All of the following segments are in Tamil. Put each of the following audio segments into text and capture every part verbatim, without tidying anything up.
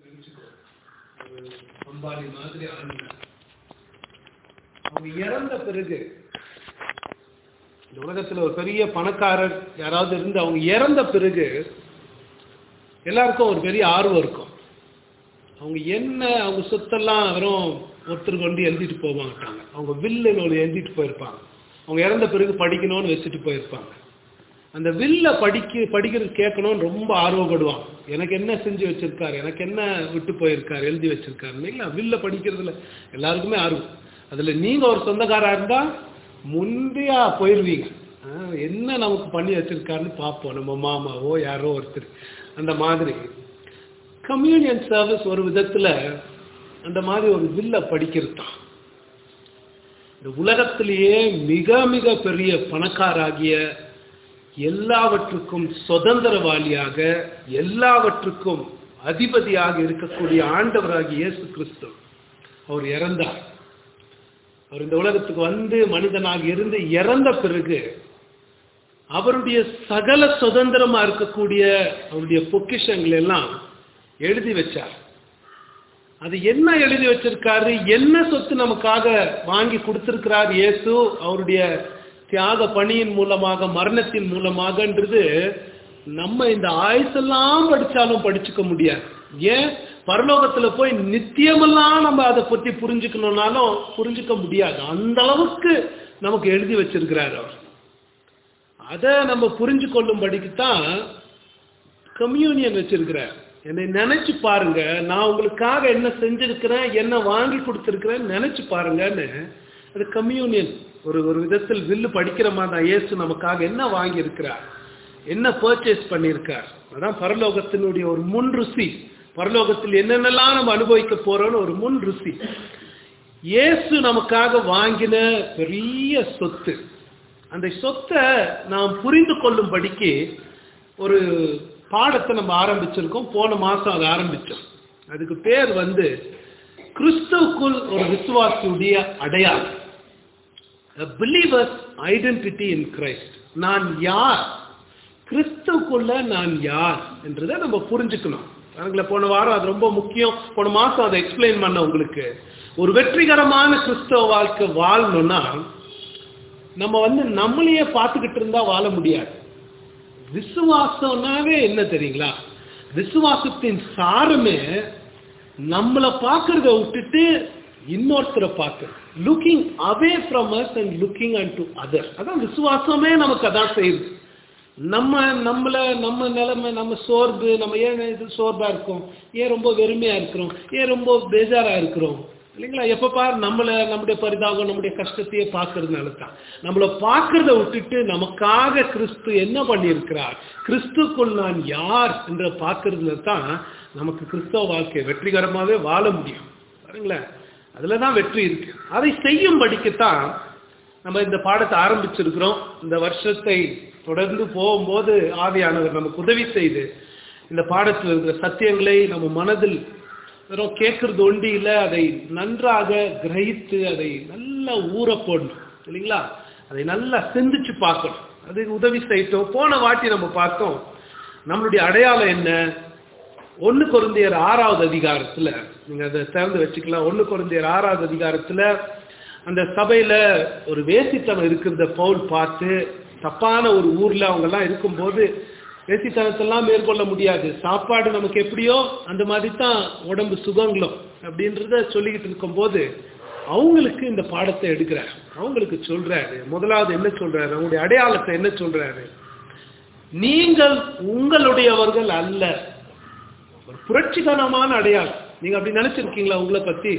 அம்பானி மாதிரி ஆளுங்க அவங்க இறந்த பிறகு இந்த உலகத்துல ஒரு பெரிய பணக்காரர் யாராவது இருந்து அவங்க இறந்த பிறகு எல்லாருக்கும் ஒரு பெரிய ஆர்வம் இருக்கும். அவங்க என்ன அவங்க சொத்தெல்லாம் வெறும் ஒருத்தருக்கு வந்து எழுதிட்டு போக மாட்டாங்க. அவங்க வில்லுன்னு ஒன்று எழுதிட்டு போயிருப்பாங்க. அவங்க இறந்த பிறகு படிக்கணும்னு வச்சுட்டு போயிருப்பாங்க. அந்த வில்ல படிக்க படிக்கிறது கேட்கணும்னு ரொம்ப ஆர்வப்படுவாங்க. எனக்கு என்ன செஞ்சு வச்சிருக்காரு, எனக்கு என்ன விட்டு போயிருக்காரு, எழுதி வச்சிருக்காரு இல்லைங்களா. வில்ல படிக்கிறதுல எல்லாருக்குமே ஆர்வம். அதுல நீங்க ஒரு சொந்தக்காரா இருந்தா முந்தையா போயிருவீங்க. என்ன நமக்கு பண்ணி வச்சிருக்காருன்னு பார்ப்போம். நம்ம மாமாவோ யாரோ ஒருத்தர். அந்த மாதிரி கம்யூனியன் சர்வீஸ் ஒரு விதத்துல அந்த மாதிரி ஒரு வில்ல படிக்கிறது தான். இந்த உலகத்திலேயே மிக மிக பெரிய பணக்காராகிய, எல்லாவற்றுக்கும் சுதந்திரவாளியாக, எல்லாவற்றுக்கும் அதிபதியாக இருக்கக்கூடிய ஆண்டவராகிய இயேசு கிறிஸ்து அவர் இறந்தார். அவர் இந்த உலகத்துக்கு வந்து மனிதனாக இருந்து இறந்த பிறகு அவருடைய சகல சுதந்திரமா இருக்கக்கூடிய அவருடைய பொக்கிஷங்கள் எல்லாம் எழுதி வச்சார். அது என்ன எழுதி வச்சிருக்காரு, என்ன சொத்து நமக்காக வாங்கி கொடுத்திருக்கிறார் இயேசு அவருடைய தியாக பணியின் மூலமாக, மரணத்தின் மூலமாகன்றது நம்ம இந்த ஆயுசெல்லாம் படிச்சாலும் படிச்சுக்க முடியாது. ஏன் பரலோகத்துல போய் நித்தியமெல்லாம் நம்ம அதை பத்தி புரிஞ்சுக்கணும்னாலும் புரிஞ்சுக்க முடியாது. அந்த அளவுக்கு நமக்கு எழுதி வச்சிருக்கிறார் அவர். அதை நம்ம புரிஞ்சு கொள்ளும்படிக்குத்தான் கம்யூனியன் வச்சிருக்கிறார். என்னை நினைச்சு பாருங்க, நான் உங்களுக்காக என்ன செஞ்சிருக்கிறேன், என்ன வாங்கி கொடுத்திருக்கிறேன் நினைச்சு பாருங்கன்னு. அது கம்யூனியன். ஒரு ஒரு விதத்தில் வில்லு படிக்கிற மாதிரி தான். இயேசு நமக்காக என்ன வாங்கி இருக்கிறார், என்ன பர்ச்சேஸ் பண்ணியிருக்கார். அதான் பரலோகத்தினுடைய ஒரு முன் ருசி. பரலோகத்தில் என்னென்னலாம் நம்ம அனுபவிக்க போறோம்னு ஒரு முன் ருசி. இயேசு நமக்காக வாங்கின பெரிய சொத்து. அந்த சொத்தை நாம் புரிந்து கொள்ளும்படிக்கு ஒரு பாடத்தை நம்ம ஆரம்பிச்சிருக்கோம். போன மாசம் அதை ஆரம்பிச்சோம். அதுக்கு பேர் வந்து கிறிஸ்துவுக்குள் ஒரு விசுவாசியுடைய அடையாளம். A believer's identity in Christ. நான் யார், கிறிஸ்துவுக்குள்ள நான் யார் என்றதை நம்ம புரிஞ்சுக்கணும். போன வாரம் அது ரொம்ப முக்கியம். போன மாசம் அதை எக்ஸ்பிளைன் பண்ண உங்களுக்கு. ஒரு வெற்றிகரமான கிறிஸ்தவ வாழ்க்கை வாழணும்னா நம்ம வந்து நம்மளையே பார்த்துக்கிட்டு இருந்தா வாழ முடியாது. விசுவாசம்னாவே என்ன தெரியுங்களா? விசுவாசத்தின் சாரமே நம்மளை பார்க்கறத விட்டுட்டு இன்னொருத்தரை பார்க்க, looking away from us and looking unto other. அதான் விசுவாசமே நமக்கு அதான் செய்யுது. நம்ம நம்மள நம்ம நிலைமை, நம்ம சோர்வு, நம்ம ஏன் இது சோர்வா இருக்கோம், ஏன் ரொம்ப வெறுமையா இருக்கிறோம், ஏன் ரொம்ப பேஜாரா இருக்கிறோம் இல்லைங்களா? எப்ப பாரு நம்மள நம்முடைய பரிதாபம், நம்முடைய கஷ்டத்தையே பார்க்கறதுனால தான். நம்மளை பார்க்கறத விட்டுட்டு நமக்காக கிறிஸ்து என்ன பண்ணியிருக்கிறார், கிறிஸ்துக்குள் நான் யார் என்ற பார்க்கறதுல தான் நமக்கு கிறிஸ்தவ வாழ்க்கை வெற்றிகரமாவே வாழ முடியும். பாருங்களேன், அதுலதான் வெற்றி இருக்கு. அதை செய்யும்படிக்குத்தான் நம்ம இந்த பாடத்தை ஆரம்பிச்சிருக்கிறோம். இந்த வருஷத்தை தொடர்ந்து போகும்போது ஆவியானவர் நமக்கு உதவி செய்து இந்த பாடத்தில் இருக்கிற சத்தியங்களை நம்ம மனதில் வெறும் கேட்கறது ஒண்டி இல்லை, அதை நன்றாக கிரகித்து அதை நல்லா ஊற போடணும் இல்லைங்களா? அதை நல்லா சிந்திச்சு பார்க்கணும். அது உதவி செய்யட்டும். போன வாட்டி நம்ம பார்த்தோம் நம்மளுடைய அடையாளம் என்ன. ஒன்னு கொரிந்தியர் ஆறாவது அதிகாரத்துல நீங்க அதை திறந்து வச்சுக்கலாம். ஒன்னு கொரிந்தியர் ஆறாவது அதிகாரத்துல அந்த சபையில ஒரு வேசித்தனம் இருக்கிறத பவுல் பார்த்து, தப்பான ஒரு ஊர்ல அவங்க எல்லாம் இருக்கும்போது வேசித்தனத்தெல்லாம் மேற்கொள்ள முடியாது, சாப்பாடு நமக்கு எப்படியோ அந்த மாதிரி தான் உடம்பு சுகங்களும் அப்படின்றத சொல்லிக்கிட்டு இருக்கும் போது அவங்களுக்கு இந்த பாடத்தை எடுக்கிறார். அவங்களுக்கு சொல்றாரு, முதலாவது என்ன சொல்றாரு, அவங்களுடைய அடையாளத்தை என்ன சொல்றாரு, நீங்கள் உங்களுடையவர்கள் அல்ல. ஒரு புரட்சிகரமான அடையாளம். நீங்க அப்படி நினைச்சிருக்கீங்களா உங்களை பத்தி?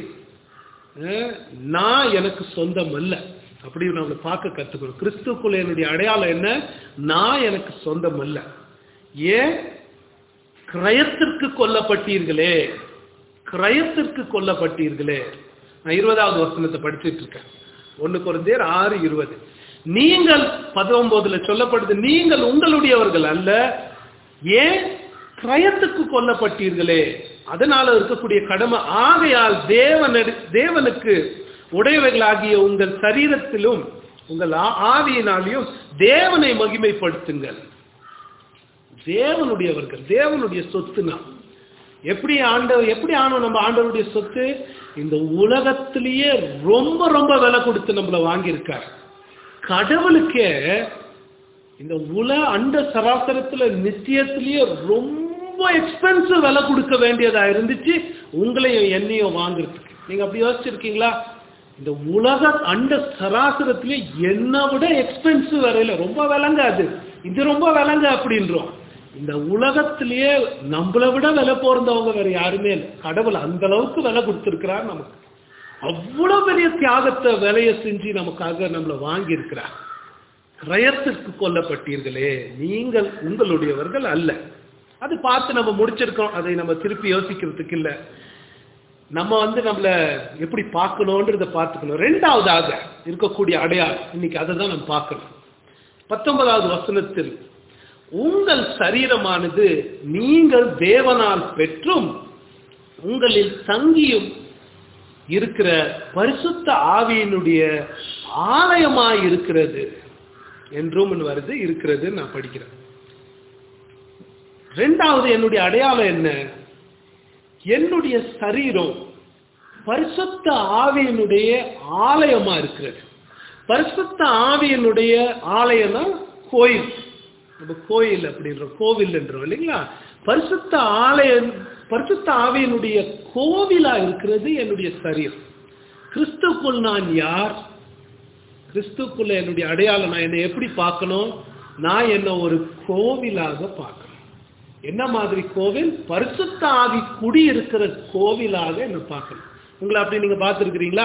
நான் எனக்கு சொந்தம் அல்ல. அப்படி நம்மளை பார்க்க கத்துக்கணும். கிறிஸ்துக்குள்ள என்னுடைய அடையாளம் என்ன, நான் எனக்கு சொந்தம் அல்ல. ஏன்? கிரயத்திற்கு கொல்லப்பட்டீர்களே, கிரயத்திற்கு கொல்லப்பட்டீர்களே. நான் இருபதாவது வசனத்தை படிச்சுட்டு இருக்கேன். ஒன்னு கொரிந்தியர் ஆறு இருபது. நீங்கள் பத்தொன்பதுல சொல்லப்படுது, நீங்கள் உங்களுடையவர்கள் அல்ல. ஏன்? கிரயத்துக்கு கொல்லப்பட்டீர்களே. அதனால இருக்கக்கூடிய கடமை. ஆகையால் தேவன் தேவனுக்கு உடையவைகளாகிய உங்கள் சரீரத்திலும் உங்கள் ஆவியினாலையும் தேவனை மகிமைப்படுத்துங்கள். தேவனுடையவர்கள், தேவனுடைய சொத்து. நாம் எப்படி ஆண்டவர் எப்படி ஆனோம் நம்ம ஆண்டவருடைய சொத்து? இந்த உலகத்திலேயே ரொம்ப ரொம்ப விலை கொடுத்து நம்மளை வாங்கியிருக்கார். கடவுளுக்கே இந்த உல அண்ட சராசரத்துல நித்தியத்திலேயே ரொம்ப எக்ஸ்பென்சிவ் விலை கொடுக்க வேண்டியதா இருந்துச்சு உங்களையும் என்னையும் வாங்குறதுக்கு. நீங்க அப்படி யோசிச்சிருக்கீங்களா? இந்த உலக அண்ட சராசரத்திலே என்ன விட எக்ஸ்பென்சிவ் வரையில ரொம்ப விலங்க, அது இது ரொம்ப விலங்க அப்படின்றோம். இந்த உலகத்திலேயே நம்மளை விட விலை போறந்தவங்க வேற யாருமே இல்லை. கடவுள் அந்த அளவுக்கு விலை கொடுத்திருக்கிறார் நமக்கு. அவ்வளவு பெரிய தியாகத்தை விலையை செஞ்சு நமக்காக நம்மளை வாங்கி இருக்கிறார். கிரயத்திற்கு கொல்லப்பட்டீர்களே, நீங்கள் உங்களுடையவர்கள் அல்ல. அது பார்த்து நம்ம முடிச்சிருக்கோம். அதை நம்ம திருப்பி யோசிக்கிறதுக்கு இல்லை. நம்ம வந்து நம்மளை எப்படி பார்க்கணுன்றத பார்த்துக்கணும். ரெண்டாவதாக இருக்கக்கூடிய அடையாளம் இன்னைக்கு அதை தான் நம்ம பார்க்கணும். பத்தொன்பதாவது வசனத்தில், உங்கள் சரீரமானது நீங்கள் தேவனால் பெற்றும் உங்களில் தங்கியும் இருக்கிற பரிசுத்த ஆவியினுடைய ஆலயமாய் இருக்கிறது என்றும் வருது. இருக்கிறது நான் படிக்கிறேன். ரெண்டாவது என்னுடைய அடையாளம் என்ன? என்னுடைய சரீரம் பரிசுத்த ஆவியினுடைய ஆலயமா இருக்கிறது. பரிசுத்த ஆவியினுடைய ஆலயம்னா கோயில். நம்ம கோயில் அப்படின்ற கோவில் என்றோம் இல்லைங்களா? பரிசுத்த ஆலயம் பரிசுத்த ஆவியினுடைய கோவிலா இருக்கிறது என்னுடைய சரீரம். கிறிஸ்துக்குள் நான் யார்? கிறிஸ்துக்குள்ள என்னுடைய அடையாளம் நான் என்னை எப்படி பார்க்கணும்? நான் என்ன ஒரு கோவிலாக பார்க்கணும். என்ன மாதிரி கோவில்? பரிசுத்த ஆவி குடி இருக்கிற கோவிலாக என்ன பார்க்கணும். உங்களை அப்படி நீங்க பார்த்துருக்கிறீங்களா?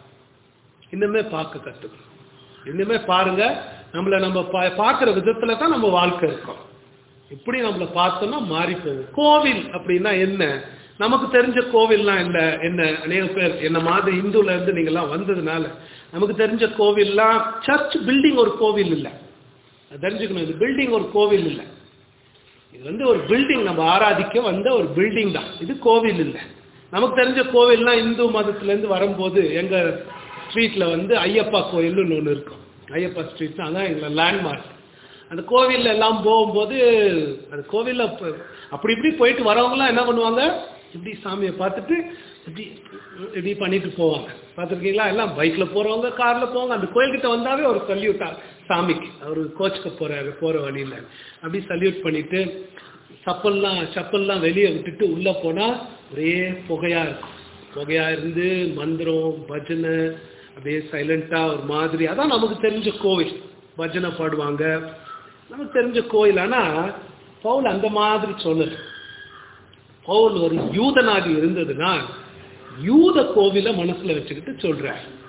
இன்னுமே பார்க்க கத்துக்கணும். இன்னுமே பாருங்க. நம்மளை நம்ம பார்க்கிற விதத்துல தான் நம்ம வாழ்க்கை இருக்கோம். இப்படி நம்மளை பார்த்தோம்னா மாறி போகும். கோவில் அப்படின்னா என்ன? நமக்கு தெரிஞ்ச கோவில்லாம் இல்ல என்ன? அநேக பேர் என்ன மாதிரி இந்துல இருந்து நீங்க எல்லாம் வந்ததுனால நமக்கு தெரிஞ்ச கோவில்லாம் சர்ச் பில்டிங் ஒரு கோவில் இல்லை. தெரிஞ்சுக்கணும், இது பில்டிங் ஒரு கோவில் இல்லை. இது வந்து ஒரு பில்டிங், நம்ம ஆராதிக்க வந்த ஒரு பில்டிங் தான். இது கோவில் இல்லை. நமக்கு தெரிஞ்ச கோவில்லாம் இந்து மதத்துல இருந்து வரும்போது எங்க ஸ்ட்ரீட்ல வந்து ஐயப்பா கோயில்னு ஒன்று இருக்கும். ஐயப்பா ஸ்ட்ரீட் அதான் எங்களை லேண்ட்மார்க். அந்த கோவில்ல எல்லாம் போகும்போது அந்த கோவில்ல அப்படி இப்படி போயிட்டு வரவங்கலாம் என்ன பண்ணுவாங்க? இப்படி சாமியை பார்த்துட்டு இப்படி இப்படி பண்ணிட்டு போவாங்க. பார்த்துருக்கீங்களா? எல்லாம் பைக்ல போறவங்க, கார்ல போவாங்க. அந்த கோயில்கிட்ட வந்தாவே ஒரு சல்யூட்டா சாமிக்கு, அவரு கோச்சுக்க போறாரு போற வழியில அப்படி சல்யூட் பண்ணிட்டு சப்பல்லாம் சப்பல்லாம் வெளியே விட்டுட்டு உள்ள போனா ஒரே புகையா இருக்கும். புகையா இருந்து மந்திரம் பஜனை அப்படியே சைலண்டா ஒரு மாதிரி. அதான் நமக்கு தெரிஞ்ச கோவில். பஜனை பாடுவாங்க, நமக்கு தெரிஞ்ச கோயில். ஆனா பவுல் அந்த மாதிரி சொல்லல. பவுல் ஒரு யூதனாக இருந்ததுன்னா யூத கோவில மனசுல வச்சுக்கிட்டு சொல்ற.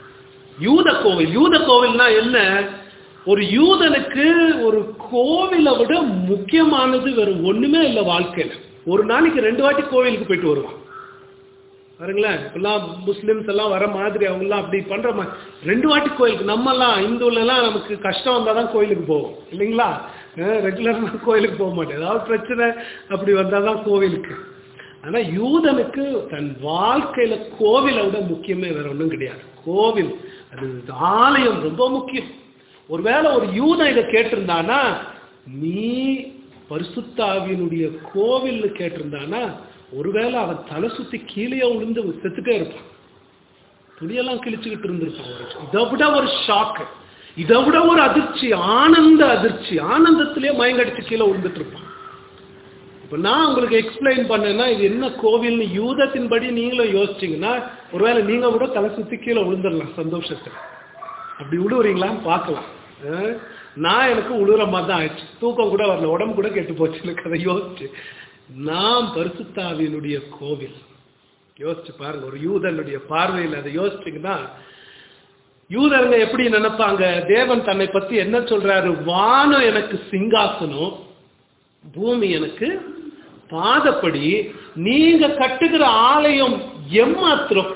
யூத கோவில் யூத கோவில்னா என்ன? ஒரு யூதனுக்கு ஒரு கோவிலை விட முக்கியமானது வேற ஒண்ணுமே இல்லை வாழ்க்கையில. ஒரு நாளைக்கு ரெண்டு வாட்டி கோவிலுக்கு போயிட்டு வருவான். பாருங்களேன், இப்பெல்லாம் முஸ்லிம்ஸ் எல்லாம் வர மாதிரி அவங்க எல்லாம் அப்படி பண்ற மாதிரி ரெண்டு வாட்டி கோயிலுக்கு. நம்ம எல்லாம் இந்துல எல்லாம் நமக்கு கஷ்டம் வந்தாதான் கோயிலுக்கு போவோம் இல்லைங்களா? ரெகுலரா கோயிலுக்கு போக மாட்டேன். ஏதாவது பிரச்சனை அப்படி வந்தாதான் கோவிலுக்கு. ஆனா யூதனுக்கு தன் வாழ்க்கையில கோவிலை விட முக்கியமே வேற ஒன்றும் கிடையாது. கோவில் அது ஆலயம் ரொம்ப முக்கியம். ஒருவேளை ஒரு யூதன் இதை கேட்டிருந்தானா, நீ பரிசுத்த ஆவியினுடைய கோவில் கேட்டிருந்தானா, ஒருவேளை அவன் தலை சுத்தி கீழே விழுந்து செத்துட்டே இருப்பான். துணியெல்லாம் கிழிச்சுக்கிட்டு இருந்திருப்பான். இதை விட ஒரு ஷாக்கு, இதை விட ஒரு அதிர்ச்சி, ஆனந்த அதிர்ச்சி, ஆனந்தத்திலேயே மயங்கடிச்சு கீழே விழுந்துட்டு இருப்பான். இப்ப நான் உங்களுக்கு எக்ஸ்பிளைன் பண்ணேன்னா இது என்ன கோவில்னு யூதத்தின்படி நீங்களும் யோசிச்சீங்கன்னா ஒருவேளை நீங்க கூட தலை சுத்தி கீழே விழுந்துடலாம் சந்தோஷத்துல. அப்படி விழுவுறீங்களான்னு பார்க்கலாம். நான் எனக்கு உழுற மாதிரி தான் ஆயிடுச்சு. தூக்கம் கூட வரல, உடம்பு கூட கெட்டு போச்சு எனக்கு அதை யோசிச்சு. நாம் பரிசுத்த ஆவியினுடைய கோவில். யோசிச்சு பாருங்க, ஒரு யூதனுடைய பார்வையில் அதை யோசிச்சீங்கன்னா யூதருங்க எப்படி நினைப்பாங்க? தேவன் தன்னை பத்தி என்ன சொல்றாரு? வானம் எனக்கு சிங்காசனம், பூமி எனக்கு பாதப்படி, நீங்க கட்டுகிற ஆலயம் எம்மாத்திரம்.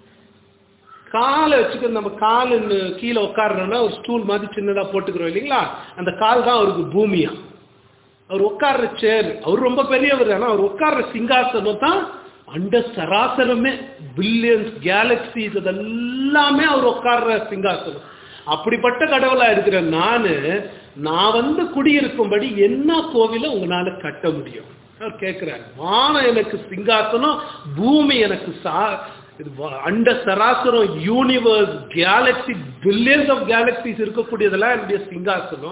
காலை வச்சுக்க, நம்ம காலு கீழே உட்காடுறோம்னா ஒரு ஸ்டூல் மாதிரி சின்னதா போட்டுக்கிறோம் இல்லைங்களா? அந்த கால் தான் அவருக்கு பூமியா. அவர் உட்கார்ற சேர், அவர் ரொம்ப பெரியவர். ஆனா அவர் உட்கார்ற சிங்காசனம் தான் அண்ட சராசரமே, பில்லியன்ஸ் கேலக்சிஸ் அதெல்லாமே அவர் உட்கார்ற சிங்காசனம். அப்படிப்பட்ட கடவுளா இருக்கிற நானு, நான் வந்து குடியிருக்கும்படி என்ன கோவில உங்களால கட்ட முடியும்? அவர் கேட்கிறார், வானம் எனக்கு சிங்காசனம், பூமி எனக்கு சா அண்ட சராசரம், universe, galaxy, billions of galaxies இருக்கக்கூடியதெல்லாம் என்னுடைய சிங்காசனம்.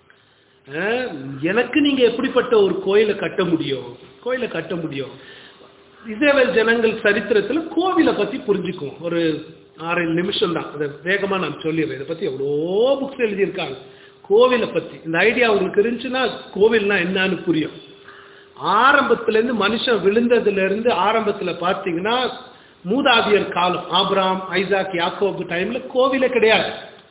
எனக்கு நீங்க எப்படிப்பட்ட ஒரு கோயிலை கட்ட முடியும்? கோயிலை கட்ட முடியும். இஸ்ரவேல் ஜனங்கள் சரித்திரத்துல கோவிலை பத்தி புரிஞ்சுக்கும். ஒரு ஆறு நிமிஷம் தான், அதை வேகமா நான் சொல்லிடுறேன். இதை பத்தி எவ்வளோ புக்ஸ் எழுதியிருக்காங்க கோவிலை பத்தி. இந்த ஐடியா உங்களுக்கு இருந்துச்சுன்னா கோவில்னா என்னன்னு புரியும். ஆரம்பத்துல இருந்து மனுஷன் விழுந்ததுல இருந்து ஆரம்பத்துல பார்த்தீங்கன்னா மூதாதியர் காலம், ஆபிரகாம், ஐசாக், யாக்கோபு டைம்ல கோவிலே கிடையாது.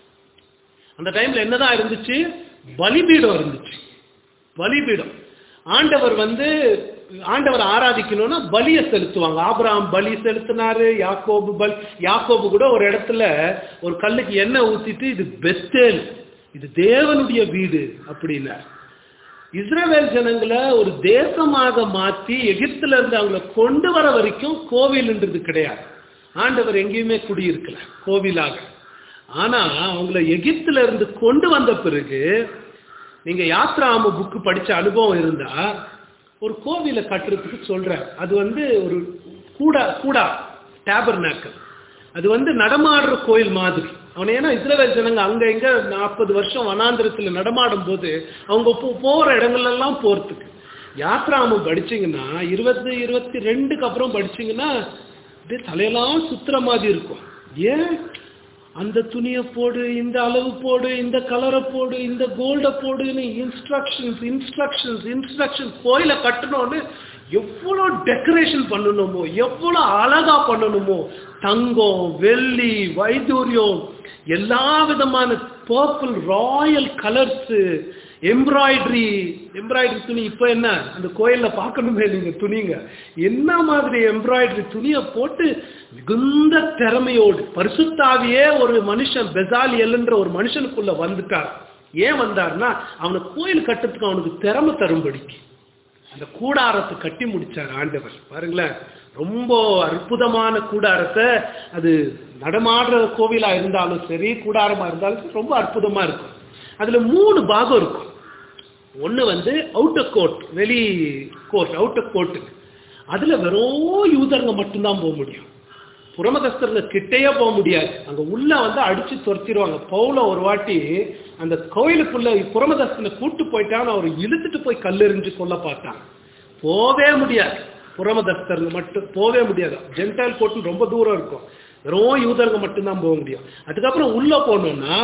அந்த டைம்ல என்னதான் இருந்துச்சு? பலிபீடம் இருந்துச்சு. பலிபீடம். ஆண்டவர் வந்து ஆண்டவர் ஆராதிக்கணும்னா பலியை செலுத்துவாங்க. ஆபிரகாம் பலி செலுத்தினாரு, யாக்கோபு பலி. யாக்கோபு கூட ஒரு இடத்துல ஒரு கல்லுக்கு எண்ணெய் ஊத்திட்டு இது பெத்தேல், இது தேவனுடைய வீடு அப்படின்னா. இஸ்ரவேல் ஜனங்களை ஒரு தேசமாக மாற்றி எகிப்துல இருந்து அவங்களை கொண்டு வர வரைக்கும் கோவில்ன்றது கிடையாது. ஆண்டவர் எங்கேயுமே குடியிருக்கல கோவிலாக. ஆனா அவங்கள எகிப்துல இருந்து கொண்டு வந்த பிறகு நீங்க யாத்ராம புக்கு படிச்ச அனுபவம் இருந்தா ஒரு கோவிலை கட்டுறதுக்கு சொல்ற. அது வந்து ஒரு கூடா கூடா டேபர்நாக்கல். அது வந்து நடமாடுற கோயில் மாதிரி. அவன் ஏன்னா இஸ்ரவேல் ஜனங்க அங்க இங்க நாற்பது வருஷம் வனாந்திரத்துல நடமாடும் போது அவங்க போற இடங்கள்லாம் போறதுக்கு. யாத்ராமம் படிச்சீங்கன்னா இருபது இருபத்தி ரெண்டுக்கு அப்புறம் படிச்சீங்கன்னா தலையெல்லாம் சுத்துற மாதிரி இருக்கும். ஏன்? அந்த துணியை போடு, இந்த அளவு போடு, இந்த கலரை போடு, இந்த கோல்டை போடுன்னு இன்ஸ்ட்ரக்ஷன்ஸ் இன்ஸ்ட்ரக்ஷன்ஸ் இன்ஸ்ட்ரக்ஷன். கோயிலை கட்டணும்னு எவ்வளோ டெக்கரேஷன் பண்ணணுமோ, எவ்வளோ அழகா பண்ணணுமோ, தங்கம், வெள்ளி, வைடூரியம், எல்லா விதமான purple, royal colours, embroidery. Embroidery துணி இப்ப என்ன அந்த கோயில்ல பார்க்கணுமே நீங்க துணிங்க, என்ன மாதிரி எம்ப்ராய்டரி துணியை போட்டு மிகுந்த திறமையோடு பரிசுத்தாவியே ஒரு மனுஷன் பெசாலியல்ன்ற ஒரு மனுஷனுக்குள்ள வந்துட்டார். ஏன் வந்தார்னா அவனை கோயில் கட்டுறதுக்கு அவனுக்கு திறமை தரும்படிக்கு அந்த கூடாரத்தை கட்டி முடிச்சார் ஆண்டவர். பாருங்களேன், ரொம்ப அற்புதமான கூடாரத்தை. அது நடமாடுற கோவிலா இருந்தாலும் சரி, கூடாரமா இருந்தாலும் ரொம்ப அற்புதமா இருக்கும். அதுல மூணு பாகம் இருக்கும். ஒண்ணு வந்து அவுட்டர் கோர்ட், வெளி கோர்ட், அவுட்டர் கோர்ட். அதுல வெறும் யூதர்ங்க மட்டும்தான் போக முடியும். புறமதஸ்தர்ங்க கிட்டையே போக முடியாது. அங்க உள்ள வந்து அடிச்சு துரத்திடுவாங்க. பவுல ஒரு வாட்டி அந்த கோயிலுக்குள்ள புறமதஸ்தனை கூட்டு போயிட்டான்னு அவர் இழுத்துட்டு போய் கல்லெறிஞ்சு கொள்ள பார்த்தாங்க. போவே முடியாது. புறமதஸ்தர்ங்க மட்டும் போவே முடியாது. ஜென்டைல் கோர்ட் ரொம்ப தூரம் இருக்கும். வெறும் யூதர்ங்க மட்டும்தான் போக முடியும். அதுக்கப்புறம் உள்ள போனோம்னா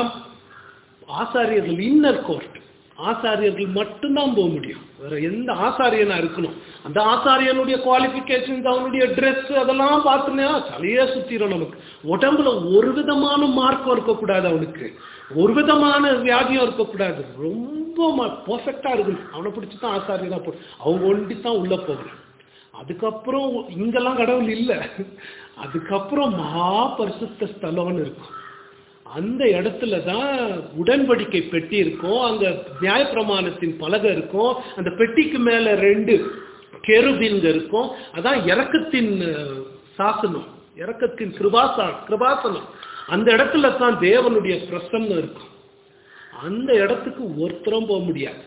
ஆசாரியர்கள், இன்னர் கோர்ட், ஆசாரியர்கள் மட்டும்தான் போக முடியும். வேற எந்த ஆசாரியனா இருக்கணும். அந்த ஆசாரியனுடைய குவாலிபிகேஷன்ஸ், அவனுடைய ட்ரெஸ், அதெல்லாம் பார்த்தோன்னா தலையே சுத்திரும் நமக்கு. உடம்புல ஒரு விதமான மார்க்கம் இருக்கக்கூடாது, அவனுக்கு ஒரு விதமான வியாதியும் இருக்கக்கூடாது. ரொம்ப பர்ஃபெக்டா இருக்கணும். அவனை பிடிச்சிதான் ஆசாரியனா போ, அவங்க ஒண்டித்தான் உள்ள போகணும். அதுக்கப்புறம் இங்கெல்லாம் கடவுள் இல்லை. அதுக்கப்புறம் மகா பரிசுத்த ஸ்தலம்னு இருக்கும். அந்த இடத்துல தான் உடன்படிக்கை பெட்டி இருக்கும். அங்க நியாயப்பிரமாணத்தின் பலகை இருக்கும். அந்த பெட்டிக்கு மேல ரெண்டு கெருபீன்க இருக்கும். அதான் இரக்கத்தின் சாசனம், இரக்கத்தின் கிருபாசா கிருபாசனம். அந்த இடத்துல தான் தேவனுடைய பிரசன்னம் இருக்கும். அந்த இடத்துக்கு ஒருத்தரும் போக முடியாது.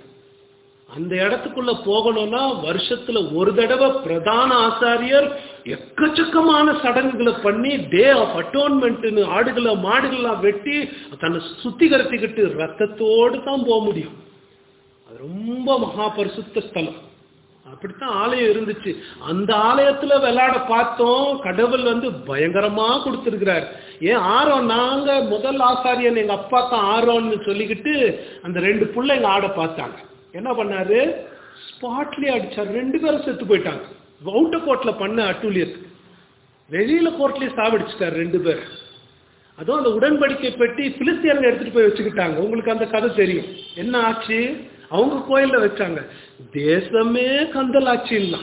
அந்த இடத்துக்குள்ள போகணும்னா வருஷத்துல ஒரு தடவை பிரதான ஆசாரியர் எக்கச்சக்கமான சடங்குகளை பண்ணி டே ஆஃப் அட்டோன்மெண்ட் ஆடுகளை மாடுகள்லாம் வெட்டி தன்னை சுத்திகரிச்சுக்கிட்டு ரத்தத்தோடு தான் போக முடியும். அது ரொம்ப மகா பரிசுத்த ஸ்தலம். அப்படித்தான் ஆலயம் இருந்துச்சு. அந்த ஆலயத்துல விளையாட பார்த்தோம். கடவுள் வந்து பயங்கரமா கொடுத்துருக்கிறார். ஏன் ஆரோன், நாங்க முதல் ஆசாரியன் எங்க அப்பா தான் ஆரோன்னு சொல்லிக்கிட்டு அந்த ரெண்டு பிள்ளைங்க ஆட பார்த்தாங்க. என்ன பண்ணாரு? ஸ்பாட்லயே அடிச்சார். ரெண்டு பேரும் செத்து போயிட்டாங்க. அவுட்டர் கோர்ட்ல பண்ண அட்டூழியத்துக்கு வெளியில கோர்ட்லயே சாவடிச்சுட்டார் ரெண்டு பேர். அதுவும் அந்த உடன்படிக்கை பெட்டி பிலிஸ்தியர்கள் எடுத்துட்டு போய் வச்சுக்கிட்டாங்க. உங்களுக்கு அந்த கதை தெரியும். என்ன ஆச்சு? அவங்க கோயில்ல வச்சாங்க. தேசமே கந்தலாட்சி இல்ல.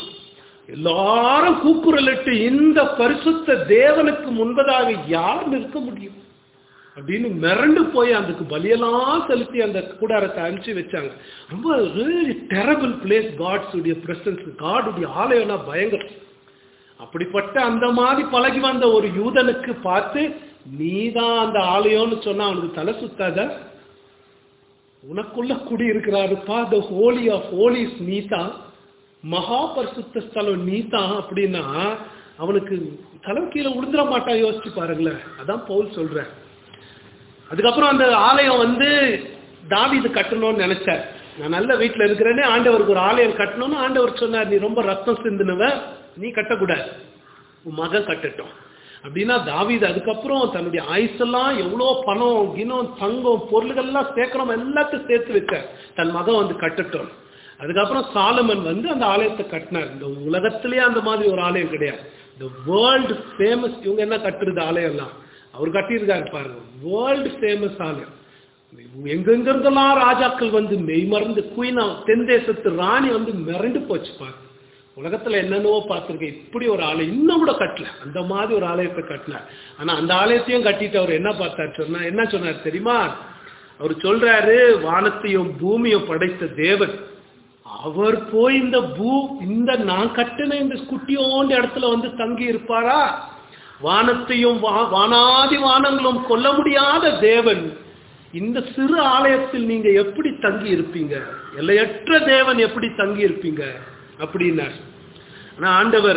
எல்லாரும் கூக்குரலிட்டு இந்த பரிசுத்த தேவனுக்கு முன்பதாக யார் நிற்க முடியும் அப்படின்னு மிரண்டு போய் அதுக்கு பலியெல்லாம் செலுத்தி அந்த கூடாரத்தை அழிச்சு வச்சாங்க. ரொம்ப ரியலி டெரபிள் பிளேஸ். காட்ஸ் உடைய பிரசன்ஸ், காடுடைய ஆலயம்னா பயங்கரம். அப்படிப்பட்ட அந்த மாதிரி பழகி வந்த ஒரு யூதனுக்கு பார்த்து நீதான் அந்த ஆலயம்னு சொன்னா அவனுக்கு தலை சுத்தாத? உனக்குள்ள குடி இருக்கிறாருப்பா, த ஹோலி ஆஃப் ஹோலிஸ் நீதான். மகா பரிசுத்த ஸ்தலம் நீ தான் அப்படின்னா அவனுக்கு தலை கீழே விழுந்துட மாட்டான். யோசிச்சு பாருங்களேன். அதான் பவுல் சொல்ற. அதுக்கப்புறம் அந்த ஆலயம் வந்து தாவீது கட்டணும்னு நினைச்சார். நான் நல்ல வீட்டில் இருக்கிறேனே, ஆண்டவருக்கு ஒரு ஆலயம் கட்டணும்னு ஆண்டவர் சொன்னார். நீ ரொம்ப ரத்தம் சிந்தினவ, நீ கட்டக்கூடாது, உன் மகன் கட்டட்டும் அப்படின்னா தாவீது அதுக்கப்புறம் தன்னுடைய ஆயுசெல்லாம் எவ்வளோ பணம் கிணம் தங்கம் பொருள்கள்லாம் சேர்க்கிறோம் எல்லாத்தையும் சேர்த்து வச்சார், தன் மகன் வந்து கட்டட்டும். அதுக்கப்புறம் சாலமன் வந்து அந்த ஆலயத்தை கட்டினார். இந்த உலகத்திலேயே அந்த மாதிரி ஒரு ஆலயம் கிடையாது. இந்த வேர்ல்டு ஃபேமஸ், இவங்க என்ன கட்டுறது ஆலயம் எல்லாம் அவர் கட்டியிருக்காரு பாருங்க, வேர்ல்டு ஃபேமஸ் ஆலயம். எங்கெங்கிருந்தெல்லாம் ராஜாக்கள் வந்து மெய்மறந்து, குயினா தென் தேசத்து ராணி வந்து மிரண்டு போச்சு பாரு. உலகத்துல என்னென்னவோ பார்த்துருக்கேன், இப்படி ஒரு ஆலயம் இன்னும் கூட கட்டல, அந்த மாதிரி ஒரு ஆலயத்தை கட்டல. ஆனா அந்த ஆலயத்தையும் கட்டிட்டு அவர் என்ன பார்த்தார் சொன்னா, என்ன சொன்னார் தெரியுமா? அவர் சொல்றாரு, வானத்தையும் பூமியும் படைத்த தேவன் அவர் போய் இந்த பூ இந்த நான் கட்டின இந்த குட்டியோண்ட இடத்துல வந்து தங்கி இருப்பாரா? வானத்தையும் வானாதி வானங்களும் கொல்ல முடியாத தேவன் இந்த சிறு ஆலயத்தில் நீங்க எப்படி தங்கி இருப்பீங்க? எல்லையற்ற தேவன் எப்படி தங்கி இருப்பீங்க அப்படின்னார். ஆனா ஆண்டவர்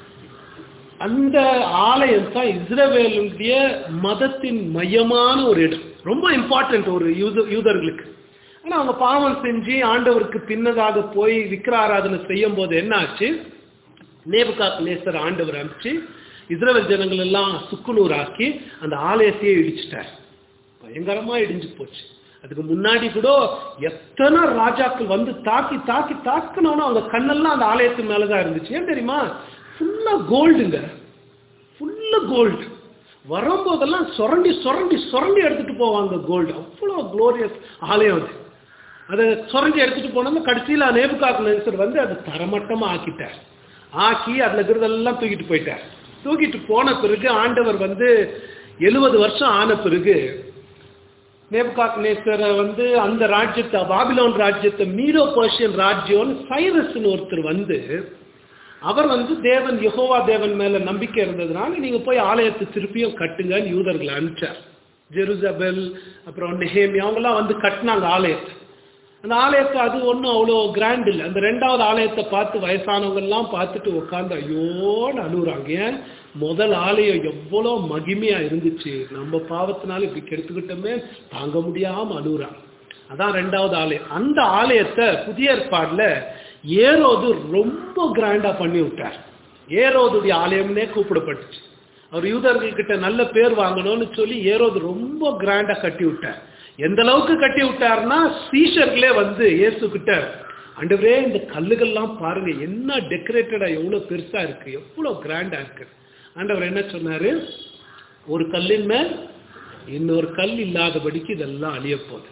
அந்த ஆலயம் தான் இஸ்ரவேலுடைய மதத்தின் மையமான ஒரு இடம், ரொம்ப இம்பார்ட்டன்ட் ஒரு யூத யூதர்களுக்கு. ஆனா அவங்க பாவம் செஞ்சு ஆண்டவருக்கு பின்னதாக போய் விக்கிர ஆராதனை செய்யும் போது என்ன ஆச்சு? நேபுகாத்நேசர் ஆண்டவர் அனுப்பிச்சு இஸ்ரவேல் ஜனங்கள் எல்லாம் சுக்குநூறு ஆக்கி அந்த ஆலயத்தையே இடிச்சிட்டார். பயங்கரமா இடிஞ்சு போச்சு. அதுக்கு முன்னாடி கூட எத்தனை ராஜாக்கள் வந்து தாக்கி தாக்கி தாக்கினோன்னு அவங்க கண்ணெல்லாம் அந்த ஆலயத்து மேலதான் இருந்துச்சு. ஏன் தெரியுமா? ஃபுல்லா கோல்டுங்க, ஃபுல்லா கோல்டு. வரும்போதெல்லாம் சுரண்டி சுரண்டி சுரண்டி எடுத்துட்டு போவாங்க கோல்டு. அவ்வளோ குளோரியஸ் ஆலயம் அது. அதை சுரண்டி எடுத்துட்டு போனோம்னா கடைசியில் நேபுகாத்நேசர் வந்து அதை தரமட்டமா ஆக்கிட்டார். ஆக்கி அதுல இருக்கிறதெல்லாம் தூக்கிட்டு போயிட்டார். தூக்கிட்டு போன பிறகு ஆண்டவர் வந்து எழுபது வருஷம் ஆன பிறகு நேபுகாத்நேசரை வந்து அந்த ராஜ்யத்தை, பாபிலோன் ராஜ்யத்தை, மீடோ பர்ஷியன் ராஜ்யம் சைரஸ்னு ஒருத்தர் வந்து, அவர் வந்து தேவன் யெகோவா தேவன் மேல நம்பிக்கை இருந்ததுனால நீங்க போய் ஆலயத்தை திருப்பியும் கட்டுங்கன்னு யூதர்களை அனுப்பிச்சார். ஜெருசபெல் அப்புறம் நெஹேமியா அவங்கெல்லாம் வந்து கட்டினாங்க ஆலயத்தை. அந்த ஆலயத்தை அது ஒன்றும் அவ்வளோ கிராண்ட் இல்லை. அந்த ரெண்டாவது ஆலயத்தை பார்த்து வயசானவங்கெல்லாம் பார்த்துட்டு உட்காந்து ஐயோன்னு அழுகுறாங்க. ஏன்? முதல் ஆலயம் எவ்வளோ மகிமையா இருந்துச்சு, நம்ம பாவத்தினால இப்படி கெடுத்துக்கிட்டோமே தாங்க முடியாம அழுகுறாங்க. அதான் ரெண்டாவது ஆலயம். அந்த ஆலயத்தை புதிய ஏற்பாடுல ஏரோது ரொம்ப கிராண்டா பண்ணி விட்டார். ஏரோதுடைய ஆலயம்னே கூப்பிடப்பட்டுச்சு. அவர் யூதர்கள் கிட்ட நல்ல பேர் வாங்கணும்னு சொல்லி ஏரோது ரொம்ப கிராண்டா கட்டி விட்டார். எந்த அளவுக்கு கட்டி விட்டாருன்னா சீஷர்களே வந்து இயேசு கிட்ட, ஆண்டவரே இந்த கல்லுகள்லாம் பாருங்க என்ன டெக்கரேட்டடா, எவ்வளவு பெருசா இருக்கு, எவ்வளவு கிராண்டா இருக்கு. ஆண்டவர் என்ன சொன்னாரு? ஒரு கல்லின் மேல் இன்னொரு கல் இல்லாதபடிக்கு இதெல்லாம் அழிய போகுது.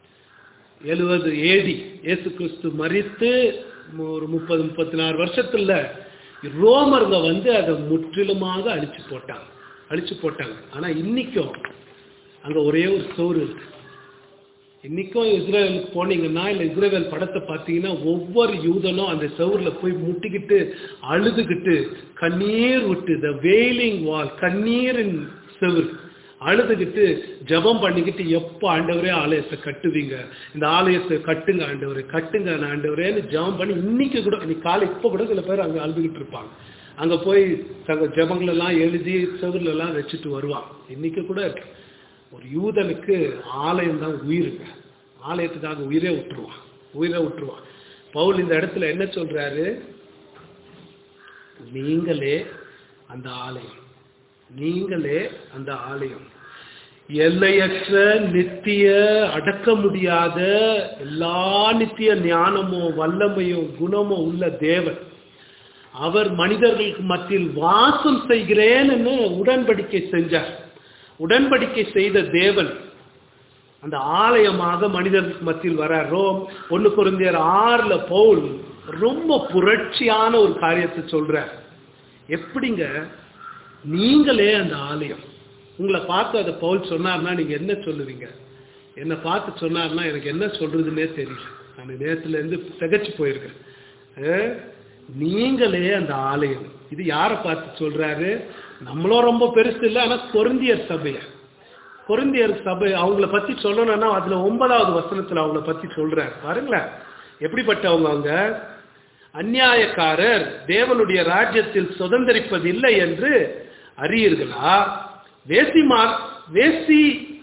எழுபது ஏடி இயேசு கிறிஸ்து மரித்து ஒரு முப்பது முப்பத்தி நாலு வருஷத்துல ரோமர்ங்க வந்து அதை முற்றிலுமாக அழிச்சு போட்டாங்க அழிச்சு போட்டாங்க ஆனா இன்னைக்கும் அங்க ஒரே ஒரு சோறு இருக்கு. இன்னைக்கும் இஸ்ரேலுக்கு போனீங்கன்னா இல்லை இஸ்ரேல் படத்தை பார்த்தீங்கன்னா ஒவ்வொரு யூதனும் அந்த சவுர்ல போய் முட்டிக்கிட்டு அழுதுகிட்டு கண்ணீர் விட்டு, த வெயிலிங் வால், கண்ணீரின் செவுர் அழுதுகிட்டு ஜபம் பண்ணிக்கிட்டு, எப்போ ஆண்டவரே ஆலயத்தை கட்டுவீங்க, இந்த ஆலயத்தை கட்டுங்க ஆண்டவரே, கட்டுங்க ஆண்டவரேன்னு ஜபம் பண்ணி இன்னைக்கு கூட, இன்னைக்கு காலை இப்போ கூட சில பேர் அங்கே அழுதுகிட்டு இருப்பாங்க. அங்கே போய் தங்க ஜபங்கள் எல்லாம் எழுதி செவுர்ல எல்லாம் வச்சுட்டு வருவாங்க. இன்னைக்கு கூட இருக்கு. ஒரு யூதனுக்கு ஆலயம் தான் உயிருங்க. ஆலயத்துக்காக உயிரே விட்டுருவான் உயிரை விட்டுருவான். பவுல் இந்த இடத்துல என்ன சொல்றாரு? நீங்களே அந்த ஆலயம், நீங்களே அந்த ஆலயம். எல்லையற்ற நித்திய அடக்க முடியாத எல்லா நித்திய ஞானமோ வல்லமையோ குணமோ உள்ள தேவன், அவர் மனிதர்களுக்கு மத்தியில் வாசம் செய்கிறேன்னு உடன்படிக்கை செஞ்சார். உடன்படிக்கை செய்த தேவன் அந்த ஆலயமாக மனிதர்களுக்கு மத்தியில் வரார். ரோம் ஒன்னு கொரிந்தியர் ஆறுல பவுல் ரொம்ப புரட்சியான ஒரு காரியத்தை சொல்றார். எப்படிங்க? நீங்களே அந்த ஆலயம். உங்களை பார்த்து அதை பவுல் சொன்னார்னா நீங்க என்ன சொல்லுவீங்க? என்னை பார்த்து சொன்னார்னா எனக்கு என்ன சொல்றதுன்னே தெரியல. நான் நேரத்துல இருந்து திகச்சு போயிருக்கேன். நீங்களே அந்த ஆலயம். இது யாரை பார்த்து சொல்றாரு? நம்மளும் ரொம்ப பெருசு இல்லை, ஆனா கொரிந்தியர் சபைய கொரிந்தியர் சபை அவங்கள பத்தி சொல்லணும்னா அதுல ஒன்பதாவது வசனத்துல அவங்கள பத்தி சொல்றாரு. பாருங்களேன் எப்படிப்பட்டவங்க அவங்க. அநியாயக்காரர் தேவனுடைய ராஜ்யத்தில் சுதந்தரிப்பதில்லை என்று அறியீர்களா? வேசிமார் வேசி